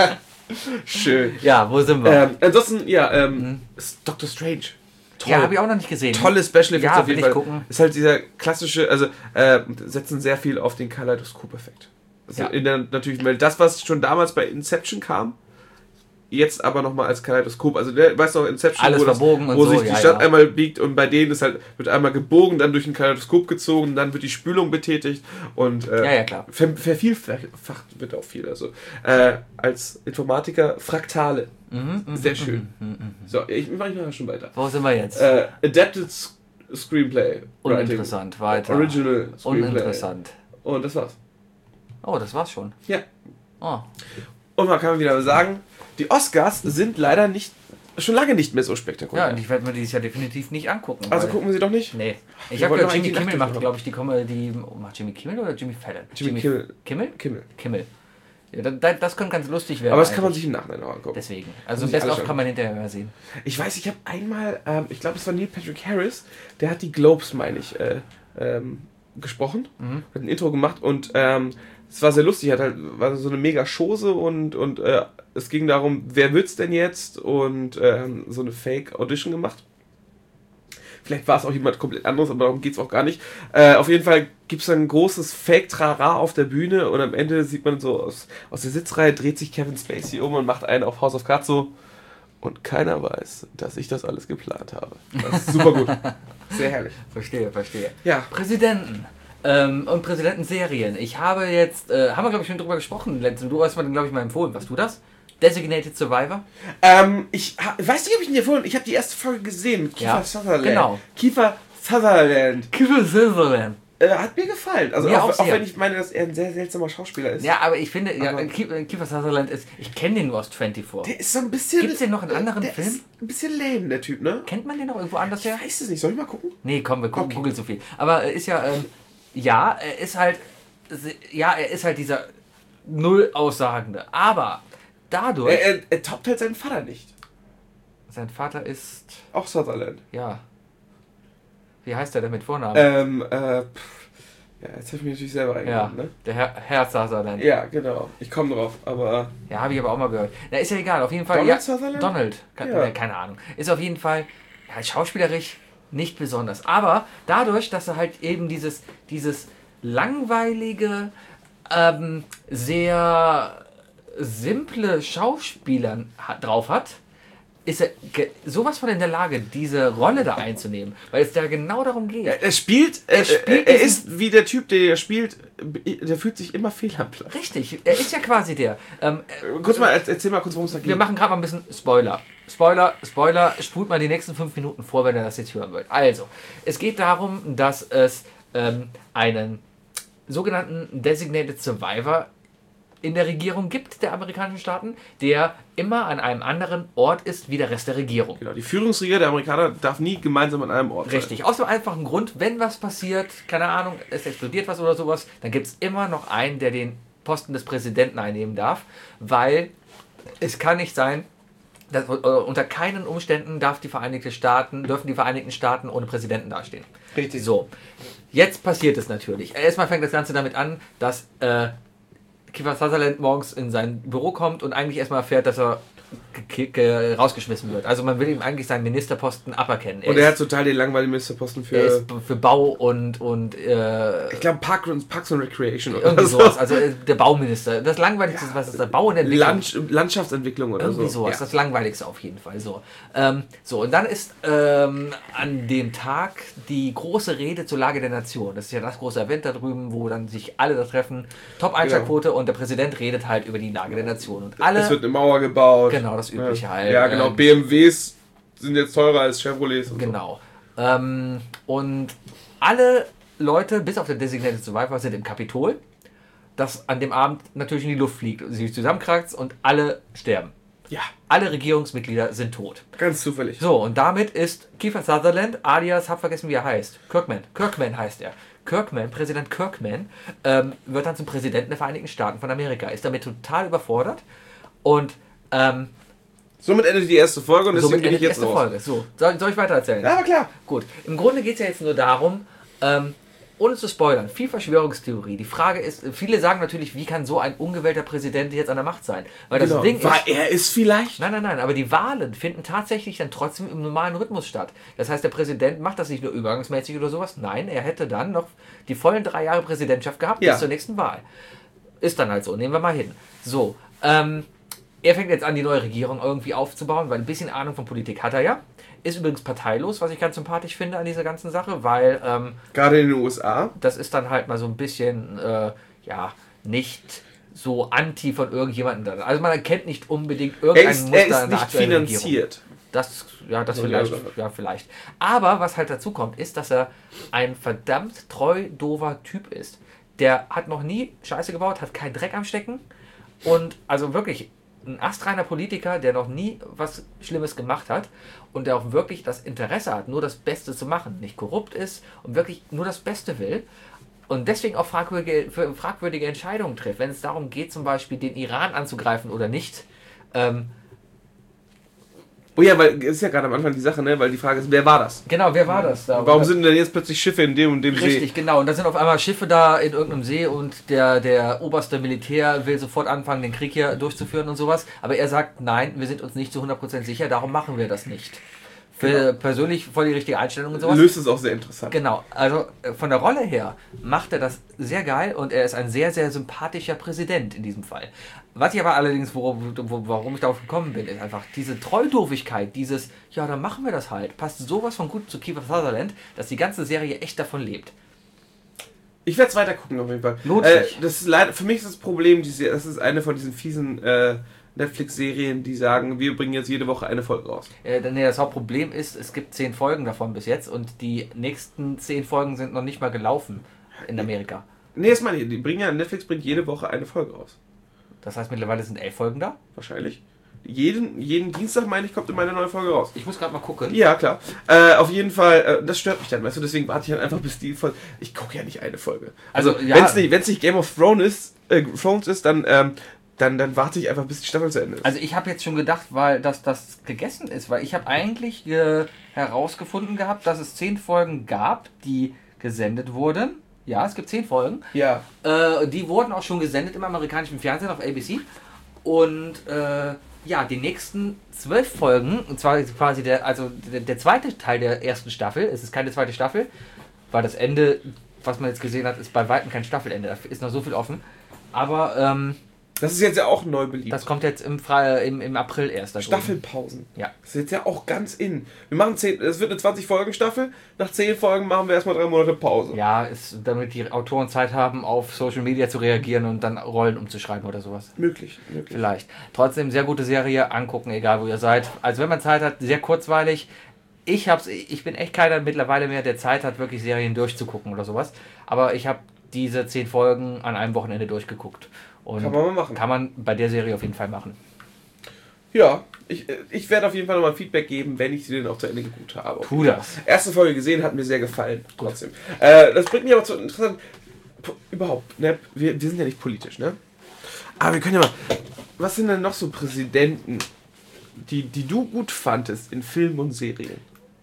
Schön. Ja, wo sind wir? Ähm, ansonsten, ja, ähm, ist Doctor Strange. Toll. ja, habe ich auch noch nicht gesehen. Tolle Special Effects Ja, auf jeden will ich Fall. gucken. Ist halt dieser klassische, also äh, setzen sehr viel auf den Kaleidoskop-Effekt. Also Ja. in der, natürlich, weil das, was schon damals bei Inception kam, jetzt aber nochmal als Kaleidoskop. Also der, weißt du noch, Inception, Alles wo, das, verbogen und wo so, sich die ja, Stadt ja. einmal biegt und bei denen ist halt, wird einmal gebogen, dann durch ein Kaleidoskop gezogen, dann wird die Spülung betätigt und äh, Ja, ja, klar. ver vervielfacht wird auch viel. Also äh, als Informatiker Fraktale. Mhm, mhm, Sehr mhm, schön. mhm, mhm. So, ich mache ich nachher schon weiter. Wo sind wir jetzt? Äh, Adapted S- Screenplay. Writing. Uninteressant, weiter. Original Screenplay. Uninteressant. Und das war's. Oh, das war's schon. Ja. Oh. Und man kann wieder sagen, die Oscars sind leider nicht, schon lange nicht mehr so Ja, spektakulär. und ich werde mir dieses Jahr definitiv nicht angucken. also weil- gucken wir sie doch nicht. Nee. Ich Wir habe wollten gehört, doch Jimmy eigentlich Kimmel die macht, Nacht glaube ich, die Comedy. Oh, macht Jimmy Kimmel oder Jimmy Fallon? Jimmy Kimmel. Kimmel? Kimmel. Kimmel. Ja, da- da- das könnte ganz lustig werden. Aber das kann man eigentlich. sich im Nachhinein auch angucken. Deswegen. Also Muss ich Best alles of schauen. kann man hinterher mal sehen. Ich weiß, ich habe einmal, ähm, ich glaube, es war Neil Patrick Harris, der hat die Globes, meine ich, äh, ähm, gesprochen, Mhm. hat ein Intro gemacht und ähm, es war sehr lustig, hat halt war so eine mega Chose und, und äh, es ging darum, wer wird's denn jetzt und ähm, so eine Fake-Audition gemacht. Vielleicht war es auch jemand komplett anderes, aber darum geht's auch gar nicht. Äh, auf jeden Fall gibt's dann ein großes Fake-Trara auf der Bühne und am Ende sieht man so aus, aus der Sitzreihe, dreht sich Kevin Spacey um und macht einen auf House of Cards so. Und keiner weiß, dass ich das alles geplant habe. Das ist super gut. Sehr herrlich. Verstehe, verstehe. Ja. Präsidenten. Ähm, und Präsidentenserien. Ich habe jetzt, äh, haben wir glaube ich schon drüber gesprochen letztens. Du hast mir glaube ich mal empfohlen. Warst du das? Designated Survivor? Ähm, ich ha- weiß nicht, ob ich ihn dir vorhin. Ich habe die erste Folge gesehen. Kiefer Ja, Sutherland. genau. Kiefer Sutherland. Kiefer Sutherland. Äh, hat mir gefallen. Also Mir auch, auch auch sehr. wenn ich meine, dass er ein sehr seltsamer Schauspieler ist. Ja, aber ich finde, ja, Aber- Kiefer Sutherland ist, ich kenne den nur aus vierundzwanzig. Der ist so ein bisschen... Gibt's den noch in anderen der Filmen? Ist ein bisschen lame, der Typ, ne? Kennt man den noch irgendwo anders her? Ich weiß es nicht. Soll ich mal gucken? Nee, komm, wir gucken, Okay. googeln so viel. Aber er ist ja, ähm, ja, er ist halt, ja, er ist halt dieser null Aussagende. Aber dadurch, Er, er, er toppt halt seinen Vater nicht. sein Vater ist, Auch Sutherland. ja, wie heißt er denn mit Vornamen? Ähm, äh... pff. Ja, jetzt habe ich mich natürlich selber ja, eingeladen, ne? der Herr, Herr Sutherland. Ja, Ja, genau. Ich komme drauf, aber... habe ich aber auch mal gehört. Na, ist ja egal, auf jeden Fall. Donald ja, Sutherland? Donald, ke- Ja. äh, keine Ahnung. Ist auf jeden Fall, ja, schauspielerisch nicht besonders. Aber dadurch, dass er halt eben dieses, dieses langweilige, ähm, sehr simple Schauspielern ha- drauf hat, ist er ge- sowas von in der Lage, diese Rolle da einzunehmen. Weil es da genau darum geht. Er, er spielt... Er, Er spielt er, er diesen- ist wie der Typ, der er spielt, der fühlt sich immer fehl am Platz. Richtig, er ist ja quasi der. Ähm, Äh, Kurz mal, erzähl mal kurz, worum es da geht. Wir machen gerade mal ein bisschen Spoiler. Spoiler, Spoiler, spult mal die nächsten fünf Minuten vor, wenn ihr das jetzt hören wollt. Also, es geht darum, dass es ähm, einen sogenannten Designated Survivor in der Regierung gibt, der amerikanischen Staaten, der immer an einem anderen Ort ist wie der Rest der Regierung. Genau, die Führungsriege der Amerikaner darf nie gemeinsam an einem Ort sein. Richtig, aus dem einfachen Grund, wenn was passiert, keine Ahnung, es explodiert was oder sowas, dann gibt es immer noch einen, der den Posten des Präsidenten einnehmen darf, weil es kann nicht sein, dass, äh, unter keinen Umständen darf die Vereinigten Staaten, dürfen die Vereinigten Staaten ohne Präsidenten dastehen. Richtig. So, jetzt passiert es natürlich. Erstmal fängt das Ganze damit an, dass äh, Kiefer Sutherland morgens in sein Büro kommt und eigentlich erstmal erfährt, dass er ge- ge- rausgeschmissen wird. Also man will ihm eigentlich seinen Ministerposten aberkennen. Und er ist, hat total den langweiligen Ministerposten für... er ist für Bau und, und äh, ich glaube, Park und, Parks and Recreation oder irgendwie so. sowas. Also äh, der Bauminister. Das Langweiligste ist, was ist der Bau und Entwicklung. Land, Landschaftsentwicklung oder Irgendwie so. sowas, Ja. das Langweiligste auf jeden Fall. So, ähm, so und dann ist ähm, an dem Tag die große Rede zur Lage der Nation. Das ist ja das große Event da drüben, wo dann sich alle da treffen. Top-Einschlagquote und der Präsident redet halt über die Lage der Nation. Und alle, Es wird eine Mauer gebaut. genau, das übliche ja. halt. Ja, genau. Ähm, B M Ws sind jetzt teurer als Chevrolets. Und Genau. Ähm, und alle Leute, bis auf den Designated Survivor, sind im Kapitol, das an dem Abend natürlich in die Luft fliegt und sich zusammenkratzt und alle sterben. So. Ja, Alle Regierungsmitglieder sind tot. ganz zufällig. So, und damit ist Kiefer Sutherland, alias, hab vergessen, wie er heißt. Kirkman. Kirkman heißt er. Kirkman, Präsident Kirkman, ähm, wird dann zum Präsidenten der Vereinigten Staaten von Amerika. Ist damit total überfordert und ähm, Somit endet die erste Folge und deswegen somit bin endet ich die jetzt erste raus. Folge. So, soll, soll ich weiter erzählen? Ja, aber klar. Gut, im Grunde geht es ja jetzt nur darum, ähm, ohne zu spoilern, viel Verschwörungstheorie. Die Frage ist, viele sagen natürlich, wie kann so ein ungewählter Präsident jetzt an der Macht sein? Weil das Genau. Ding War ist, er ist vielleicht... nein, nein, nein, aber die Wahlen finden tatsächlich dann trotzdem im normalen Rhythmus statt. Das heißt, der Präsident macht das nicht nur übergangsmäßig oder sowas, nein, er hätte dann noch die vollen drei Jahre Präsidentschaft gehabt Ja. bis zur nächsten Wahl. Ist dann halt so, nehmen wir mal hin. So, ähm, er fängt jetzt an, die neue Regierung irgendwie aufzubauen, weil ein bisschen Ahnung von Politik hat er ja. Ist übrigens parteilos, was ich ganz sympathisch finde an dieser ganzen Sache, weil ähm, Gerade in den U S A. das ist dann halt mal so ein bisschen, äh, ja, nicht so anti von irgendjemandem. dann. Also man erkennt nicht unbedingt Er irgendein ist, Muster er in ist der nicht aktuellen Regierung. finanziert. Das, ja, das Ja, vielleicht, ja. ja, vielleicht. Aber was halt dazu kommt, ist, dass er ein verdammt treu dover Typ ist. Der hat noch nie Scheiße gebaut, hat keinen Dreck am Stecken und also wirklich ein astreiner Politiker, der noch nie was Schlimmes gemacht hat und der auch wirklich das Interesse hat, nur das Beste zu machen, nicht korrupt ist und wirklich nur das Beste will und deswegen auch fragwürdige, fragwürdige Entscheidungen trifft, wenn es darum geht, zum Beispiel den Iran anzugreifen oder nicht. Ähm, Oh ja, weil es ist ja gerade am Anfang die Sache, ne? Weil die Frage ist, wer war das? genau, wer war das da? Warum sind denn jetzt plötzlich Schiffe in dem und dem See? Richtig, genau. Und da sind auf einmal Schiffe da in irgendeinem See und der, der oberste Militär will sofort anfangen, den Krieg hier durchzuführen und sowas. Aber er sagt, nein, wir sind uns nicht zu hundert Prozent sicher, darum machen wir das nicht. Für Genau. persönlich voll die richtige Einstellung und sowas. Löst es auch sehr interessant. Genau, also äh, von der Rolle her macht er das sehr geil und er ist ein sehr, sehr sympathischer Präsident in diesem Fall. Was ich aber allerdings, wo, wo, warum ich darauf gekommen bin, ist einfach diese Treudurfigkeit, dieses, ja, dann machen wir das halt, passt sowas von gut zu Kiefer Sutherland, dass die ganze Serie echt davon lebt. Ich werde es weiter gucken auf jeden Fall. Lohnt äh, sich. das ist leider, für mich ist das Problem, diese, das ist eine von diesen fiesen äh, Netflix-Serien, die sagen, wir bringen jetzt jede Woche eine Folge raus. Äh, nee, das Hauptproblem ist, es gibt zehn Folgen davon bis jetzt und die nächsten zehn Folgen sind noch nicht mal gelaufen in Amerika. Nee, das meine ich. Die bringen ja, Netflix bringt jede Woche eine Folge raus. Das heißt, mittlerweile sind elf Folgen da? Wahrscheinlich. Jeden, jeden Dienstag, meine ich, kommt immer eine neue Folge raus. Ich muss gerade mal gucken. Ja, klar. Äh, auf jeden Fall, äh, das stört mich dann, weißt du, deswegen warte ich dann einfach bis die Folge. Ich gucke ja nicht eine Folge. Also, Also ja. wenn es nicht, wenn's nicht Game of Thrones ist, äh, Thrones ist dann, ähm, dann, dann warte ich einfach, bis die Staffel zu Ende ist. Also ich habe jetzt schon gedacht, weil dass das gegessen ist, weil ich habe eigentlich äh, herausgefunden gehabt, dass es zehn Folgen gab, die gesendet wurden. Ja, es gibt zehn Folgen. Ja. Äh, die wurden auch schon gesendet im amerikanischen Fernsehen auf A B C. Und äh, ja, die nächsten zwölf Folgen, und zwar quasi der, also der, der zweite Teil der ersten Staffel, es ist keine zweite Staffel, weil das Ende, was man jetzt gesehen hat, ist bei weitem kein Staffelende, da ist noch so viel offen. Aber ähm, das ist jetzt ja auch neu beliebt. das kommt jetzt im, Fre im, im April erst. Staffelpausen. Ja. Das ist jetzt ja auch ganz in. Wir machen zehn, es wird eine zwanzig-Folgen-Staffel. Nach zehn Folgen machen wir erstmal drei Monate Pause. Ja, ist, damit die Autoren Zeit haben, auf Social Media zu reagieren und dann Rollen umzuschreiben oder sowas. Möglich, möglich. Vielleicht. Trotzdem sehr gute Serie, angucken, egal wo ihr seid. Also wenn man Zeit hat, sehr kurzweilig. Ich hab's, ich bin echt keiner mittlerweile mehr, der Zeit hat, wirklich Serien durchzugucken oder sowas. Aber ich habe diese zehn Folgen an einem Wochenende durchgeguckt. Und kann man mal machen. Kann man bei der Serie auf jeden Fall machen. Ja, ich, ich werde auf jeden Fall nochmal Feedback geben, wenn ich sie denn auch zu Ende geguckt habe. Tu das. Erste Folge gesehen, hat mir sehr gefallen. Trotzdem. Äh, das bringt mich aber zu interessant. Überhaupt, ne? Wir, wir sind ja nicht politisch, ne? Aber wir können ja mal. Was sind denn noch so Präsidenten, die, die du gut fandest in Filmen und Serien?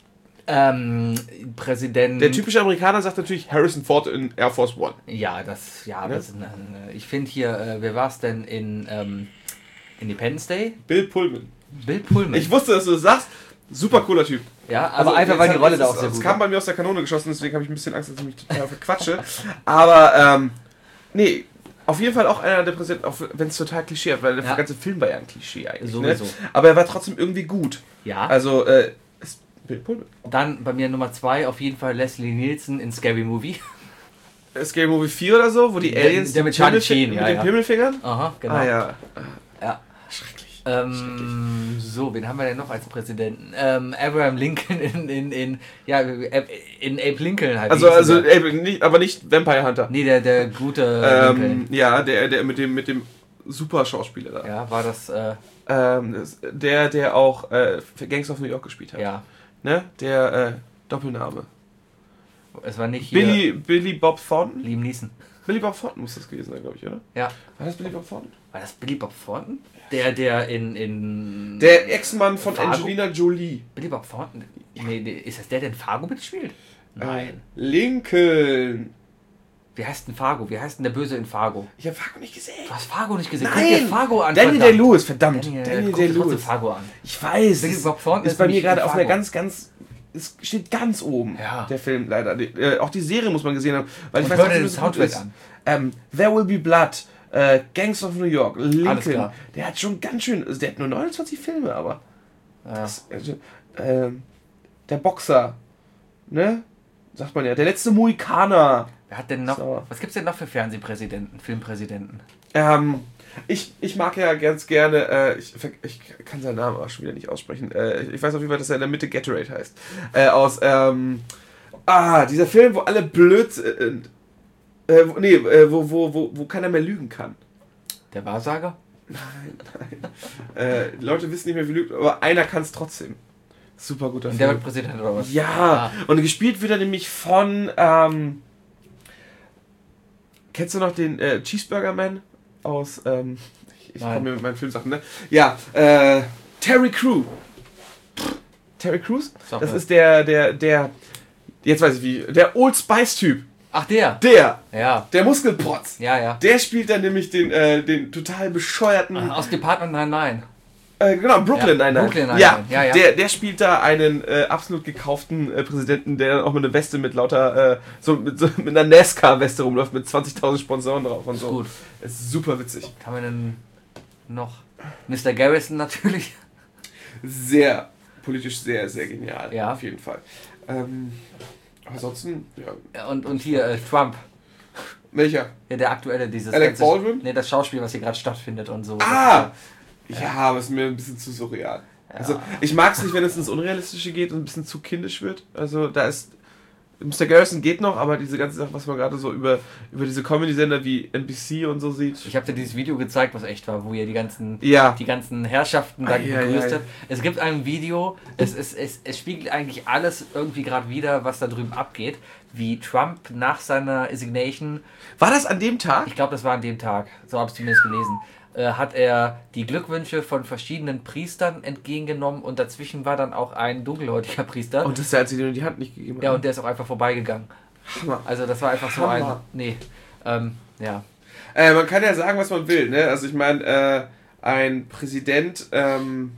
Ähm, Präsident. Der typische Amerikaner sagt natürlich Harrison Ford in Air Force One. Ja, das, ja, Ne? das ist eine, ich finde hier, äh, wer war es denn in ähm, Independence Day? Bill Pullman. Bill Pullman. Ich wusste, dass du das sagst. Super cooler Typ. ja, aber Also, einfach, weil die jetzt Rolle hat- da es auch sehr ist- gut Es kam bei mir aus der Kanone geschossen, deswegen habe ich ein bisschen Angst, dass ich mich total verquatsche. Aber, ähm, nee, auf jeden Fall auch einer der Präsidenten, auch wenn es total Klischee hat, weil der Ja. ganze Film war ja ein Klischee eigentlich. Sowieso. Ne? Aber er war trotzdem irgendwie gut. Ja. Also, äh, ist Bill Pullman. Dann bei mir Nummer zwei auf jeden Fall Leslie Nielsen in Scary Movie. Scary Movie vier oder so, wo die Der- Aliens der die mit Charlie Pimmelfi- Sheen, mit ja, den ja. Pimmelfingern? Aha, genau. Ah ja. Ja. Schrecklich. Ähm, so, wen haben wir denn noch als Präsidenten? Ähm, Abraham Lincoln in, in, in, ja, in Abe Lincoln halt. Also, Wie hieß also dieser? ey, nicht, aber nicht Vampire Hunter. Nee, der, der gute Ähm, Lincoln. ja, der, der mit dem, mit dem super Schauspieler da. Ja, war das, äh, Ähm, das- der, der auch äh, für Gangs of New York gespielt hat. ja. Ne? Der äh, Doppelname. Es war nicht hier Billy, Billy Bob Thornton? Liam Neeson. Billy Bob Thornton muss das gewesen sein, glaube ich, oder? Ja. War das Billy Bob Thornton? War das Billy Bob Thornton? Der, der in, in... Der Ex-Mann von Fargo? Angelina Jolie. Billy Bob Thornton? Nee, nee, ist das der, der in Fargo mitspielt? Nein. Äh, Lincoln. Wie heißt denn Fargo? Wie heißt denn der Böse in Fargo? Ich habe Fargo nicht gesehen. Du hast Fargo nicht gesehen. Nein! Guck dir Fargo an. Daniel verdammt. Day-Lewis, verdammt. Daniel, Daniel guck dir trotzdem Day-Lewis. Fargo an. Ich weiß. Billy es Bob Thornton ist ist bei mir nämlich gerade in auf einer Fargo. ganz, ganz... Es steht ganz oben, Ja. der Film leider. Die, äh, auch die Serie muss man gesehen haben. Weil Und ich hör weiß dir nicht, den was gut Soundtrack ist. an. Ähm, There Will Be Blood, äh, Gangs of New York, Lincoln. klar. Der hat schon ganz schön... Also der hat nur neunundzwanzig Filme, aber... Ja. Das, also, ähm, der Boxer, ne? Sagt man ja. Der letzte Mohikaner. Wer hat denn noch... So. Was gibt's denn noch für Fernsehpräsidenten, Filmpräsidenten? Ähm, ich, ich mag ja ganz gerne, äh, ich, ich kann seinen Namen aber schon wieder nicht aussprechen. Äh, ich weiß auf jeden Fall, dass er in der Mitte Gatorade heißt. Äh, aus, ähm, ah, dieser Film, wo alle blöd sind. Äh, wo- nee, äh, wo, wo, wo, wo keiner mehr lügen kann. Der Wahrsager? Nein, nein. äh, die Leute wissen nicht mehr, wie lügt, aber einer kann es trotzdem. Super guter Und der Film. wird Präsident oder was? Ja, Ah. und gespielt wird er nämlich von, ähm, kennst du noch den äh, Cheeseburger Man aus, ähm, ich, ich Nein. komme mir mit meinen Filmsachen, ne? Ja, äh, Terry Crews. Terry Crews? Sag Das mal. ist der, der, der, jetzt weiß ich wie, der Old Spice Typ. Ach, der? Der, Ja. der Muskelprotz. Ja, ja. Der spielt dann nämlich den, äh, den total bescheuerten, Ach, aus Department neunundneunzig. äh, genau, Brooklyn Ja, Nine-Nine. Brooklyn Nine-Nine. Ja, Ja, ja. Der, der spielt da einen äh, absolut gekauften äh, Präsidenten, der dann auch mit einer Weste mit lauter, äh, so, mit, so mit einer NASCAR-Weste rumläuft, mit zwanzigtausend Sponsoren drauf und so. Gut. Es ist super witzig. Kann man denn noch... Mister Garrison natürlich. Sehr, politisch sehr, sehr genial. Ja. Auf jeden Fall. Ähm, ansonsten, ja. Ja, Und, und hier äh, Trump. Welcher? Ja, der aktuelle, dieses... Alec ganze- Baldwin? Nee, das Schauspiel, was hier gerade stattfindet und so. Ah! Ja, aber es ist mir ein bisschen zu surreal. Ja. Also, ich mag es nicht, wenn es ins Unrealistische geht und ein bisschen zu kindisch wird. Also, da ist. Mister Garrison geht noch, aber diese ganze Sache, was man gerade so über, über diese Comedy-Sender wie N B C und so sieht. Ich habe dir dieses Video gezeigt, was echt war, wo ihr die ganzen, ja. die ganzen Herrschaften da ah, ja, begrüßt ja, habt. Es gibt ein Video, es, es, es, es spiegelt eigentlich alles irgendwie gerade wieder, was da drüben abgeht. Wie Trump nach seiner Resignation. War das an dem Tag? Ich glaube, das war an dem Tag. So habe ich zumindest gelesen. Äh, hat er die Glückwünsche von verschiedenen Priestern entgegengenommen und dazwischen war dann auch ein dunkelhäutiger Priester. Und das ist der einzige, der die Hand nicht gegeben hat. Ja, und der ist auch einfach vorbeigegangen. Hammer. Also das war einfach so Hammer. ein... Nee, ähm, ja. Äh, man kann ja sagen, was man will, ne? Also ich meine, äh, ein Präsident, ähm,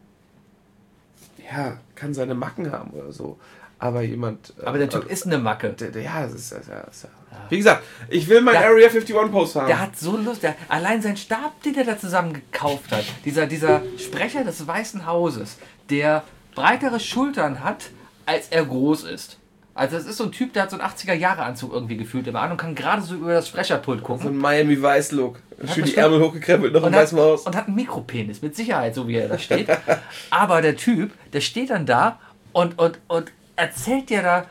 ja, kann seine Macken haben oder so. Aber jemand... Aber der Typ äh, ist eine Macke. Der, der, ja, das ist... Das ist, das ist wie gesagt, ich will mein der, Area einundfünfzig Post haben. Der hat so Lust. Der, allein sein Stab, den er da zusammen gekauft hat. Dieser, dieser Sprecher des Weißen Hauses, der breitere Schultern hat, als er groß ist. Also das ist so ein Typ, der hat so einen achtziger-Jahre-Anzug irgendwie gefühlt immer an und kann gerade so über das Sprecherpult gucken. So ein Miami-Weiß-Look. Schön die Ärmel hochgekrempelt, noch ein Weißem Haus. Und hat einen Mikropenis, mit Sicherheit, so wie er da steht. Aber der Typ, der steht dann da und, und, und erzählt dir da...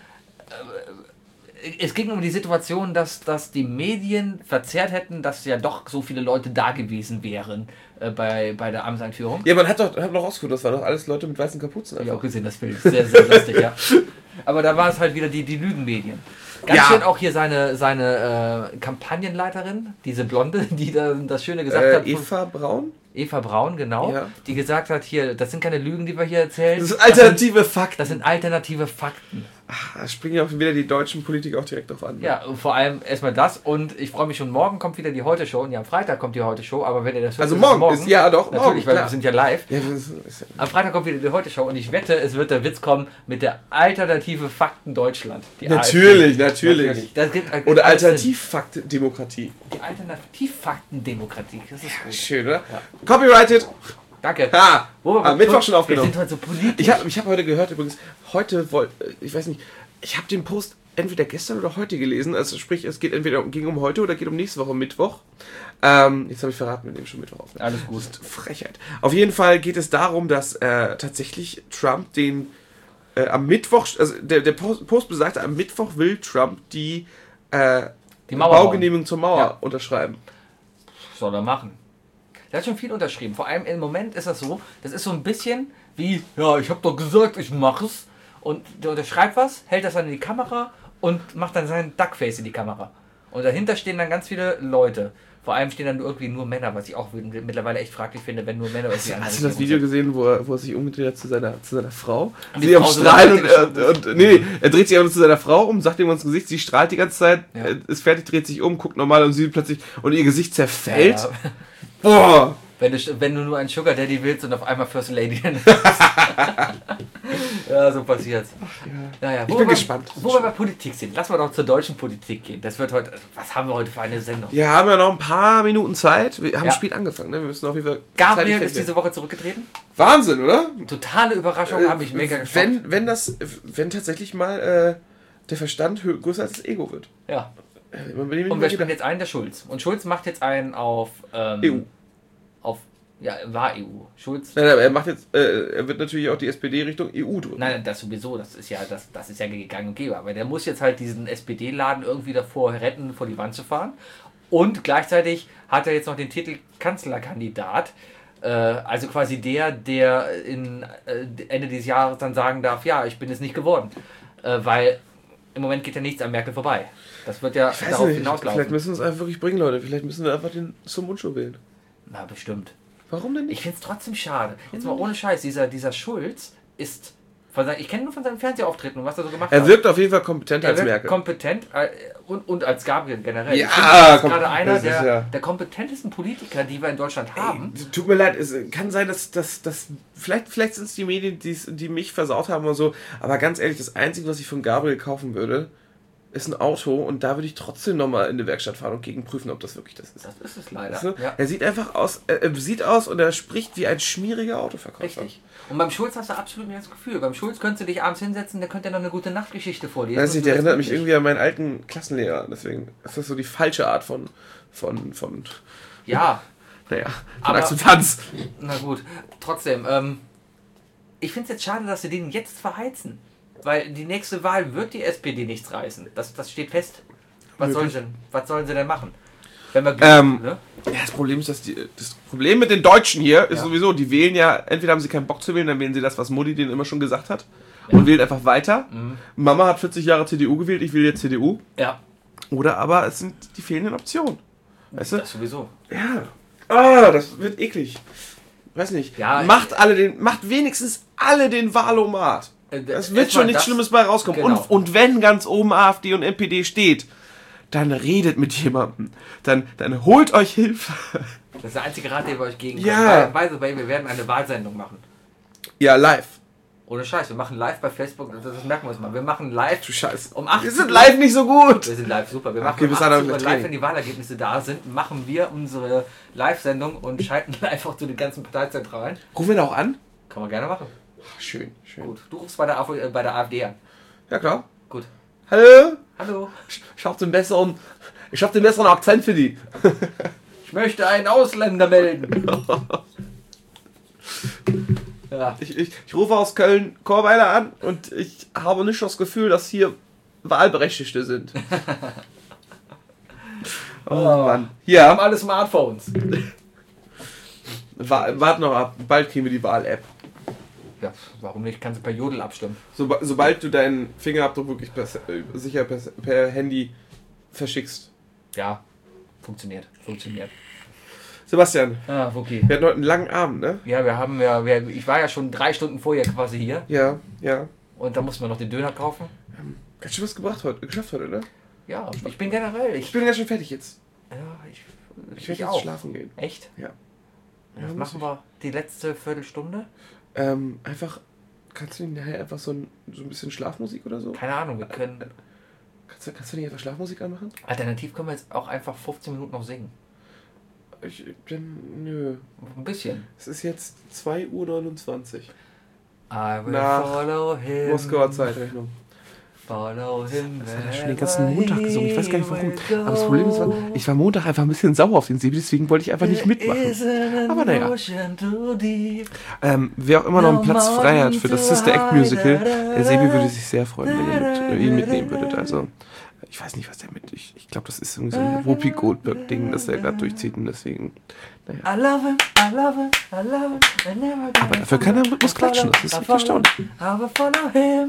Es ging um die Situation, dass, dass die Medien verzerrt hätten, dass ja doch so viele Leute da gewesen wären äh, bei, bei der Amtseinführung. Ja, man hat doch, hat noch rausgefunden, das waren doch alles Leute mit weißen Kapuzen. Hab ich auch gesehen, das Bild. Sehr, sehr lustig, ja. Aber da war es halt wieder die, die Lügenmedien. Ganz ja. schön auch hier seine, seine äh, Kampagnenleiterin, diese Blonde, die da das Schöne gesagt äh, hat. Eva Braun? Eva Braun, genau. Ja. Die gesagt hat, hier, das sind keine Lügen, die wir hier erzählen. Das sind alternative das sind, Fakten. Das sind alternative Fakten. Ach, da springen ja auch wieder die deutschen Politiker auch direkt drauf an. Ne? Ja, vor allem erstmal das und ich freue mich schon, morgen kommt wieder die Heute-Show und ja, am Freitag kommt die Heute-Show, aber wenn ihr das hört, also morgen, morgen ist, ja doch, natürlich, morgen, weil klar. wir sind ja live. Ja, das ist ja am Freitag kommt wieder die Heute-Show und ich wette, es wird der Witz kommen mit der Alternative Fakten Deutschland. Die natürlich, natürlich, natürlich. Das gibt, das oder Alternativfakten-Demokratie. Die Alternativfakten-Demokratie, das ist gut. Schön, oder? Ja. Copyrighted. Danke. Ha, am Mittwoch schon aufgenommen. Wir sind heute so politisch. Ich habe ich hab heute gehört, übrigens, heute wollte, ich weiß nicht, ich habe den Post entweder gestern oder heute gelesen, also sprich, es geht entweder ging um heute oder geht um nächste Woche Mittwoch. Ähm, jetzt habe ich verraten, wir nehmen schon Mittwoch auf. Alles gut. Frechheit. Auf jeden Fall geht es darum, dass äh, tatsächlich Trump den äh, am Mittwoch, also der, der Post, Post besagte, am Mittwoch will Trump die, äh, die Mauer Baugenehmigung zur Mauer ja. unterschreiben. Soll er machen. Der hat schon viel unterschrieben. Vor allem im Moment ist das so, das ist so ein bisschen wie, ja, ich habe doch gesagt, ich mache es. Und der unterschreibt was, hält das dann in die Kamera und macht dann seinen Duckface in die Kamera. Und dahinter stehen dann ganz viele Leute. Vor allem stehen dann irgendwie nur Männer, was ich auch mittlerweile echt fraglich finde, wenn nur Männer irgendwie Hast, hast du das Video sind. gesehen, wo er, wo er sich umgedreht hat zu seiner, zu seiner Frau? Und sie am Strahlen und, und, und nee, er dreht sich einfach zu seiner Frau um, sagt ihm ins Gesicht, sie strahlt die ganze Zeit, ja. ist fertig, dreht sich um, guckt normal und sie plötzlich, und ihr Gesicht zerfällt. Ja, ja. Boah! Wenn du, wenn du nur einen Sugar Daddy willst und auf einmal First Lady. Ja, so passiert's. Ja. Naja, ich bin wir, gespannt. Wo wir bei Politik sind, lass mal doch zur deutschen Politik gehen. Das wird heute. Was haben wir heute für eine Sendung? Ja, haben wir noch ein paar Minuten Zeit. Wir haben ja. spät angefangen, ne? Wir müssen auf jeden Fall. Gabriel ist diese Woche zurückgetreten. Wahnsinn, oder? Totale Überraschung, äh, habe ich mega geschockt. Wenn, wenn das, wenn tatsächlich mal äh, der Verstand größer als das Ego wird. Ja. Äh, Und wir spielen jetzt einen, der Schulz. Und Schulz macht jetzt einen auf ähm, E U. Auf Ja, war E U. Schulz. Nein, aber er macht jetzt, äh, er wird natürlich auch die S P D Richtung E U drücken. Nein, das sowieso, das ist ja, das, das ist ja gang und gäbe. Aber der muss jetzt halt diesen S P D-Laden irgendwie davor retten, vor die Wand zu fahren. Und gleichzeitig hat er jetzt noch den Titel Kanzlerkandidat. Äh, also quasi der, der in, äh, Ende dieses Jahres dann sagen darf, ja, ich bin es nicht geworden. Äh, weil im Moment geht ja nichts an Merkel vorbei. Das wird ja darauf nicht, hinauslaufen. Vielleicht müssen wir uns einfach wirklich bringen, Leute. Vielleicht müssen wir einfach den zum Mundschuh wählen. Na, bestimmt. Warum denn nicht? Ich finde es trotzdem schade. Jetzt mal ohne Scheiß, dieser, dieser Schulz ist, von sein, ich kenne nur von seinem Fernsehauftreten und was er so gemacht er hat. Er wirkt auf jeden Fall kompetenter er als wirkt Merkel. kompetent äh, und, und als Gabriel generell. Ja, ich finde, das ist kom- gerade einer das ist der, ja- der kompetentesten Politiker, die wir in Deutschland haben. Ey, tut mir leid, es kann sein, dass, dass, dass vielleicht, vielleicht sind es die Medien, die's, die mich versaut haben oder so, aber ganz ehrlich, das Einzige, was ich von Gabriel kaufen würde, ist ein Auto und da würde ich trotzdem nochmal in die Werkstatt fahren und gegenprüfen, ob das wirklich das ist. Das ist es leider. Weißt du? Ja. Er sieht einfach aus, er, er sieht aus und er spricht wie ein schmieriger Autoverkäufer. Richtig. Und beim Schulz hast du absolut nicht das Gefühl. Beim Schulz könntest du dich abends hinsetzen, der könnte dir noch eine gute Nachtgeschichte vorlesen. Weiß nicht, der erinnert mich irgendwie an meinen alten Klassenlehrer, deswegen ist das so die falsche Art von, von, von Ja, Naja, von Aber- Akzeptanz. Na gut, trotzdem, ähm, ich finde es jetzt schade, dass sie den jetzt verheizen. Weil die nächste Wahl wird die S P D nichts reißen. Das, das steht fest. Was sollen, Möglich. sie denn, was sollen sie denn machen? Wenn wir Ähm, ne? Ja, das Problem ist, dass die, das Problem mit den Deutschen hier ist Ja. sowieso, die wählen ja, entweder haben sie keinen Bock zu wählen, dann wählen sie das, was Mutti denen immer schon gesagt hat und wählen einfach weiter. Mhm. Mama hat vierzig Jahre C D U gewählt, ich will jetzt C D U. Ja, Oder aber es sind die fehlenden Optionen. Weißt du? das sowieso. Ja. Ah, das wird eklig. Weiß nicht. Ja, macht alle den, macht wenigstens alle den Wahlomat. Äh, Es wird erstmal schon nichts das- Schlimmes bei rauskommen. Genau. Und, und wenn ganz oben A F D und N P D steht, dann redet mit jemandem. Dann, dann holt euch Hilfe. Das ist der einzige Rat, den wir euch geben Ja. können. By the way, wir werden eine Wahlsendung machen. Ja, live. Ohne Scheiß, wir machen live bei Facebook, das, das merken wir uns mal. Wir machen live Du Scheiße. um achtzehn Wir sind Uhr. live nicht so gut. Wir sind live, super. Wir machen Okay, um bis dann achtzehn haben wir Uhr live, Training. wenn die Wahlergebnisse da sind, machen wir unsere Live-Sendung und schalten live auch zu den ganzen Parteizentralen. Rufen wir da auch an? Kann man gerne machen. Ach, schön, schön. Gut, du rufst bei der, A F, äh, bei der AfD an. Ja, klar. Gut. Hallo? Hallo, Ich, ich hab den besseren, ich hab den besseren Akzent für die. ich möchte einen Ausländer melden. Ja. Ich, ich, ich rufe aus Köln-Chorweiler an und ich habe nicht das Gefühl, dass hier Wahlberechtigte sind. Oh Mann. Wir haben Ja, alle Smartphones. wa wart noch ab. Bald kriegen wir die Wahl-App. Ja, warum nicht? Kannst du per Jodel abstimmen. So, sobald du deinen Fingerabdruck wirklich per, äh, sicher per, per Handy verschickst. Ja, funktioniert. Funktioniert. Sebastian, Ah, okay. wir hatten heute einen langen Abend, ne? Ja, wir haben ja, wir, ich war ja schon drei Stunden vorher quasi hier Ja, ja. und da mussten wir noch den Döner kaufen. Ganz schön was gebracht heute, geschafft heute, ne? Ja, ich bin generell, Ich ich, bin ganz schön fertig jetzt. ja, ich, Ich ich, werde jetzt auch. schlafen gehen. Echt? Ja. Was Ja, muss machen wir die letzte Viertelstunde? Ähm, einfach, kannst du nicht nachher einfach so ein, so ein bisschen Schlafmusik oder so? Keine Ahnung, wir können, Kannst du, kannst du nicht einfach Schlafmusik anmachen? alternativ können wir jetzt auch einfach fünfzehn Minuten noch singen. Ich bin, nö. Ein bisschen. Es ist jetzt zwei Uhr neunundzwanzig. I will Nach follow him. Moskauer Zeitrechnung. Follow him. Das hat er schon den ganzen Montag gesungen. Ich weiß gar nicht warum. Aber das Problem ist, ich war Montag einfach ein bisschen sauer auf den Sebi, deswegen wollte ich einfach nicht mitmachen. Aber naja. Ähm, wer auch immer noch einen Platz frei hat für das Sister Act Musical, der Sebi würde sich sehr freuen, wenn ihr mit, äh, ihn mitnehmen würdet. Also, ich weiß nicht, was der mit. Ich, ich glaube, das ist irgendwie so ein Whoopi Goldberg-Ding, das der gerade durchzieht und deswegen. Naja. I love him, I love him, I love him, I never Aber dafür kann er Rhythmus klatschen, das ist echt erstaunlich. I will follow him,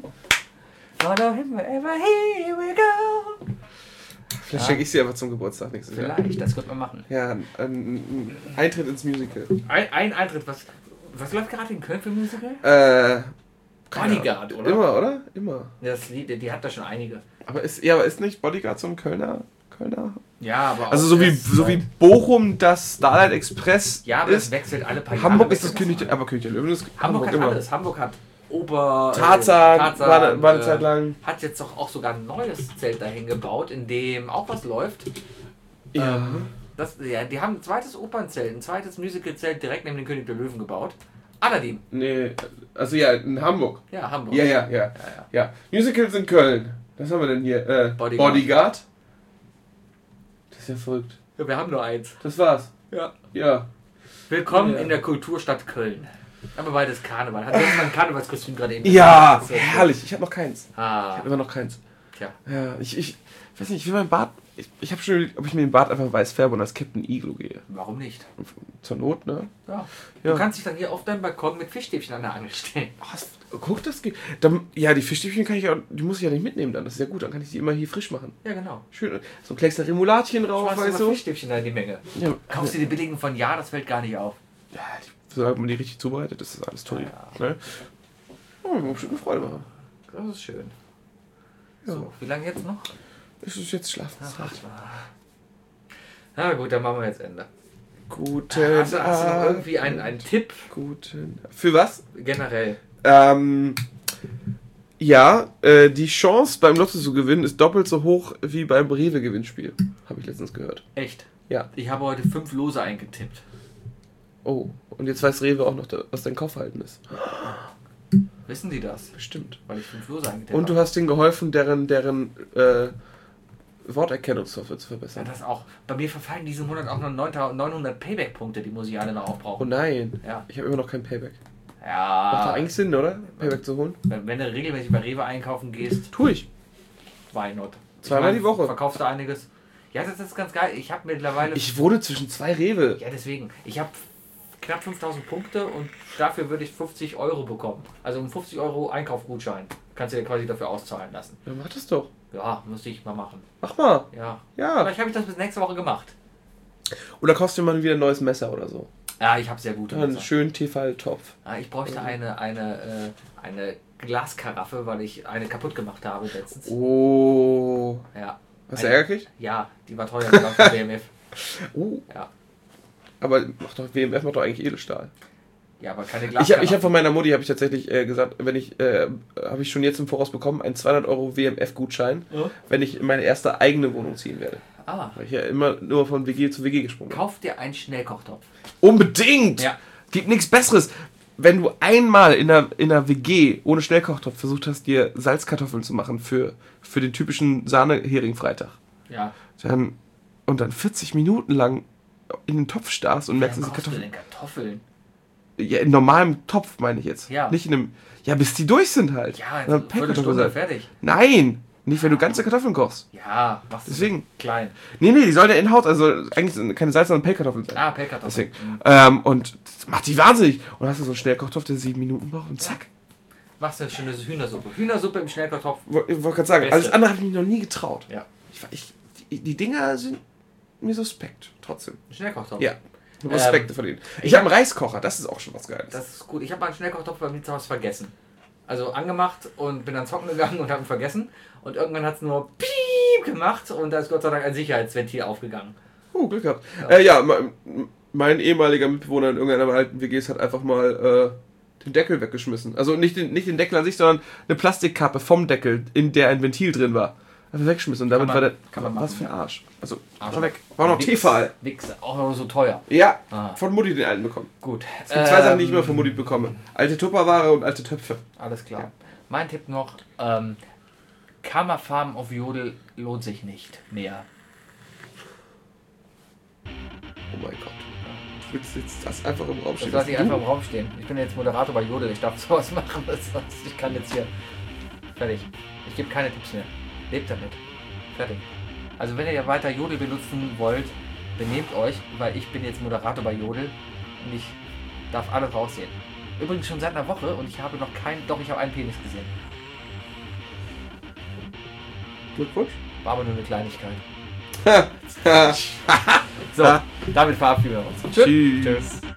follow him wherever he will go. Vielleicht schenke ich sie einfach zum Geburtstag nächstes Jahr. Vielleicht, das könnte man machen. Ja, ein, ein Eintritt ins Musical. Ein, ein Eintritt, was, was läuft gerade in Köln für ein Musical? Äh. Bodyguard, oder? Immer, oder? Immer. Das Lied, die hat da schon einige. Aber ist, ja, aber ist nicht Bodyguard so ein Kölner? Kölner? Ja, aber auch Also so wie, das- so wie Bochum das Starlight Express Ja, aber es ist. wechselt alle paar Jahre. Hamburg ist das wechselt König der, aber König der Löwen ist Hamburg hat alles. Hamburg hat Ober... Tarzan, äh, Tarzan war, eine- war eine äh, Zeit lang. Hat jetzt doch auch sogar ein neues Zelt dahin gebaut, in dem auch was läuft. Ja. Ähm, das, ja, die haben ein zweites Opernzelt, ein zweites Musicalzelt direkt neben dem König der Löwen gebaut. Aladdin. Nee, also ja, in Hamburg. Ja, Hamburg. Ja, ja, ja. ja. Ja. Musicals in Köln. Was haben wir denn hier? Äh, Bodyguard. Bodyguard. Das ist ja verrückt. Ja, wir haben nur eins. Das war's. Ja. Ja. Willkommen Ja. in der Kulturstadt Köln. Aber beides Karneval. Hat jetzt mein Karnevalskostüm gerade eben. Ja, Das ist ja herrlich. Ich habe noch keins. Ich Ah, habe immer noch keins. tja. Ja, ich, ich weiß nicht, ich will mein Bart. Ich, ich habe schon überlegt, ob ich mir den Bart einfach weiß färbe und als Captain Iglo gehe. Warum nicht? Zur Not, ne? Ja. Ja. Du kannst dich dann hier auf deinem Balkon mit Fischstäbchen an der Angel stellen. Oh, das, guck, das geht. Dann, ja, die Fischstäbchen kann ich ja, die muss ich ja nicht mitnehmen dann. Das ist ja gut, dann kann ich die immer hier frisch machen. Ja, genau. Schön. So ein Kleckster Remoladchen drauf, Schmeißt weißt du du? Fischstäbchen da in die Menge. Ja, Kaufst du die billigen von Ja, das fällt gar nicht auf. ja, die, solange man die richtig zubereitet, das ist alles toll. Ja. Ne? Oh, mir bestimmt eine Freude machen. Das ist schön. Ja. So, wie lange jetzt noch? Es ist jetzt Schlafenszeit. Na gut, dann machen wir jetzt Ende. Guten Hast du, hast du noch Abend. irgendwie einen, einen Tipp Guten. Für was? generell? Ähm, ja, äh, die Chance beim Lotto zu gewinnen ist doppelt so hoch wie beim Rewe-Gewinnspiel. Habe ich letztens gehört. Echt? Ja. Ich habe heute fünf Lose eingetippt. Oh, und jetzt weiß Rewe auch noch, was dein Kaufverhalten ist. Wissen die das? Bestimmt. Weil ich fünf Lose eingetippt Und du habe. hast denen geholfen, deren, deren äh, Worterkennungssoftware zu Ja, verbessern. das auch. Bei mir verfallen diesen Monat auch noch neunhundert Payback-Punkte, die muss ich alle noch Oh aufbrauchen. nein, Ja. ich habe immer noch kein Payback. Macht doch Ja, eigentlich Sinn, oder? Payback zu holen? wenn, wenn du regelmäßig bei Rewe einkaufen gehst, Tu ich. why not? Zweimal Ich die Woche. Verkaufst du einiges? Ja, das ist ganz geil. Ich habe mittlerweile... Ich wohne zwischen zwei Rewe. Ja, deswegen. Ich habe knapp fünftausend Punkte und dafür würde ich fünfzig Euro bekommen. Also um fünfzig Euro Einkaufgutschein. Kannst du dir quasi dafür auszahlen lassen. Ja, mach das doch. Ja, müsste ich mal machen. Mach mal. Ja. Ja. Vielleicht habe ich das bis nächste Woche gemacht. Oder kaufst du mal wieder ein neues Messer oder so. Ja, ich habe sehr gute Einen Messer. schönen Tefal-Topf. Ja, ich bräuchte eine, eine, äh, eine Glaskaraffe, weil ich eine kaputt gemacht habe letztens. Oh. Ja. Hast du Eine- Ärger gekriegt? Ja, die war teuer, die war von B M F. Oh. Ja. Aber macht doch, W M F macht doch eigentlich Edelstahl. Ja, aber keine Ich Glaskaraffe. habe ich hab von meiner Mutti habe ich tatsächlich äh, gesagt, wenn ich äh, habe ich schon jetzt im Voraus bekommen einen zweihundert Euro W M F-Gutschein, Ja. wenn ich in meine erste eigene Wohnung ziehen werde. Ah, Weil ich ja immer nur von W G zu W G gesprungen bin. kauf dir einen Schnellkochtopf. Unbedingt! Ja. Gibt nichts Besseres. Wenn du einmal in einer, in einer W G ohne Schnellkochtopf versucht hast, dir Salzkartoffeln zu machen für, für den typischen Sahne-Hering-Freitag, Ja. dann, und dann vierzig Minuten lang in den Topf starrst und merkst, Warum dass die kaufst du Kartoffeln... denn Kartoffeln? Ja, in normalem Topf meine ich jetzt. Ja. Nicht in einem... Ja, bis die durch sind halt. Ja, Dann also Pellkartoffeln Viertelstunde sein. fertig. Nein! Nicht, wenn du ganze Kartoffeln kochst. Ja, machst du Deswegen. klein. Nee, nee, die sollen ja in Haut, also eigentlich sind keine Salz, sondern Pellkartoffeln sein. Ah, Pellkartoffeln. Deswegen. Mhm. Ähm, und das macht die wahnsinnig. Und dann hast du so einen Schnellkochtopf, der sieben Minuten braucht und zack. Machst du eine schöne Hühnersuppe. Hühnersuppe im Schnellkochtopf. Wo- Ich wollte gerade sagen, Beste. alles andere habe ich mich noch nie getraut. Ja. Ich, ich, die, die Dinger sind mir suspekt, trotzdem. Schnellkochtopf. Ja. Respekt Ähm, vor denen. Ich ich habe einen Reiskocher, das ist auch schon was Geiles. Das ist gut. Ich habe mal einen Schnellkochtopf bei mir zu Hause vergessen. Also angemacht und bin dann zocken gegangen und habe ihn vergessen. Und irgendwann hat es nur piep gemacht und da ist Gott sei Dank ein Sicherheitsventil aufgegangen. Oh, Glück gehabt. Ja, äh, ja mein, mein ehemaliger Mitbewohner in irgendeiner alten W Gs hat einfach mal äh, den Deckel weggeschmissen. Also nicht den, nicht den Deckel an sich, sondern eine Plastikkappe vom Deckel, in der ein Ventil drin war. Einfach weggeschmissen. Und damit man- war der... kann man was machen, für ein Arsch. Also, Arsch war weg. War noch Wichs- Tefal. Wichse. Auch noch so teuer. Ja, Ah. von Mutti den alten bekommen. Gut. Es gibt zwei Sachen, die ich immer von Mutti bekomme. Alte Tupperware und alte Töpfe. Alles klar. Ja. Mein Tipp noch, ähm, Kammerfarmen auf Jodel lohnt sich nicht mehr. Oh mein Gott. Du willst jetzt das einfach im Raum Das stehen. lasse ich lassen? einfach im Raum stehen. Ich bin jetzt Moderator bei Jodel, ich darf sowas machen. Das heißt, ich kann jetzt hier... Fertig. Ich gebe keine Tipps mehr. Lebt damit. Fertig. Also wenn ihr ja weiter Jodel benutzen wollt, benehmt euch, weil ich bin jetzt Moderator bei Jodel und ich darf alles raussehen. Übrigens schon seit einer Woche und ich habe noch keinen... Doch, ich habe einen Penis gesehen. Glückwunsch. War aber nur eine Kleinigkeit. So, damit verabschieden wir uns. Tschüss. Tschüss.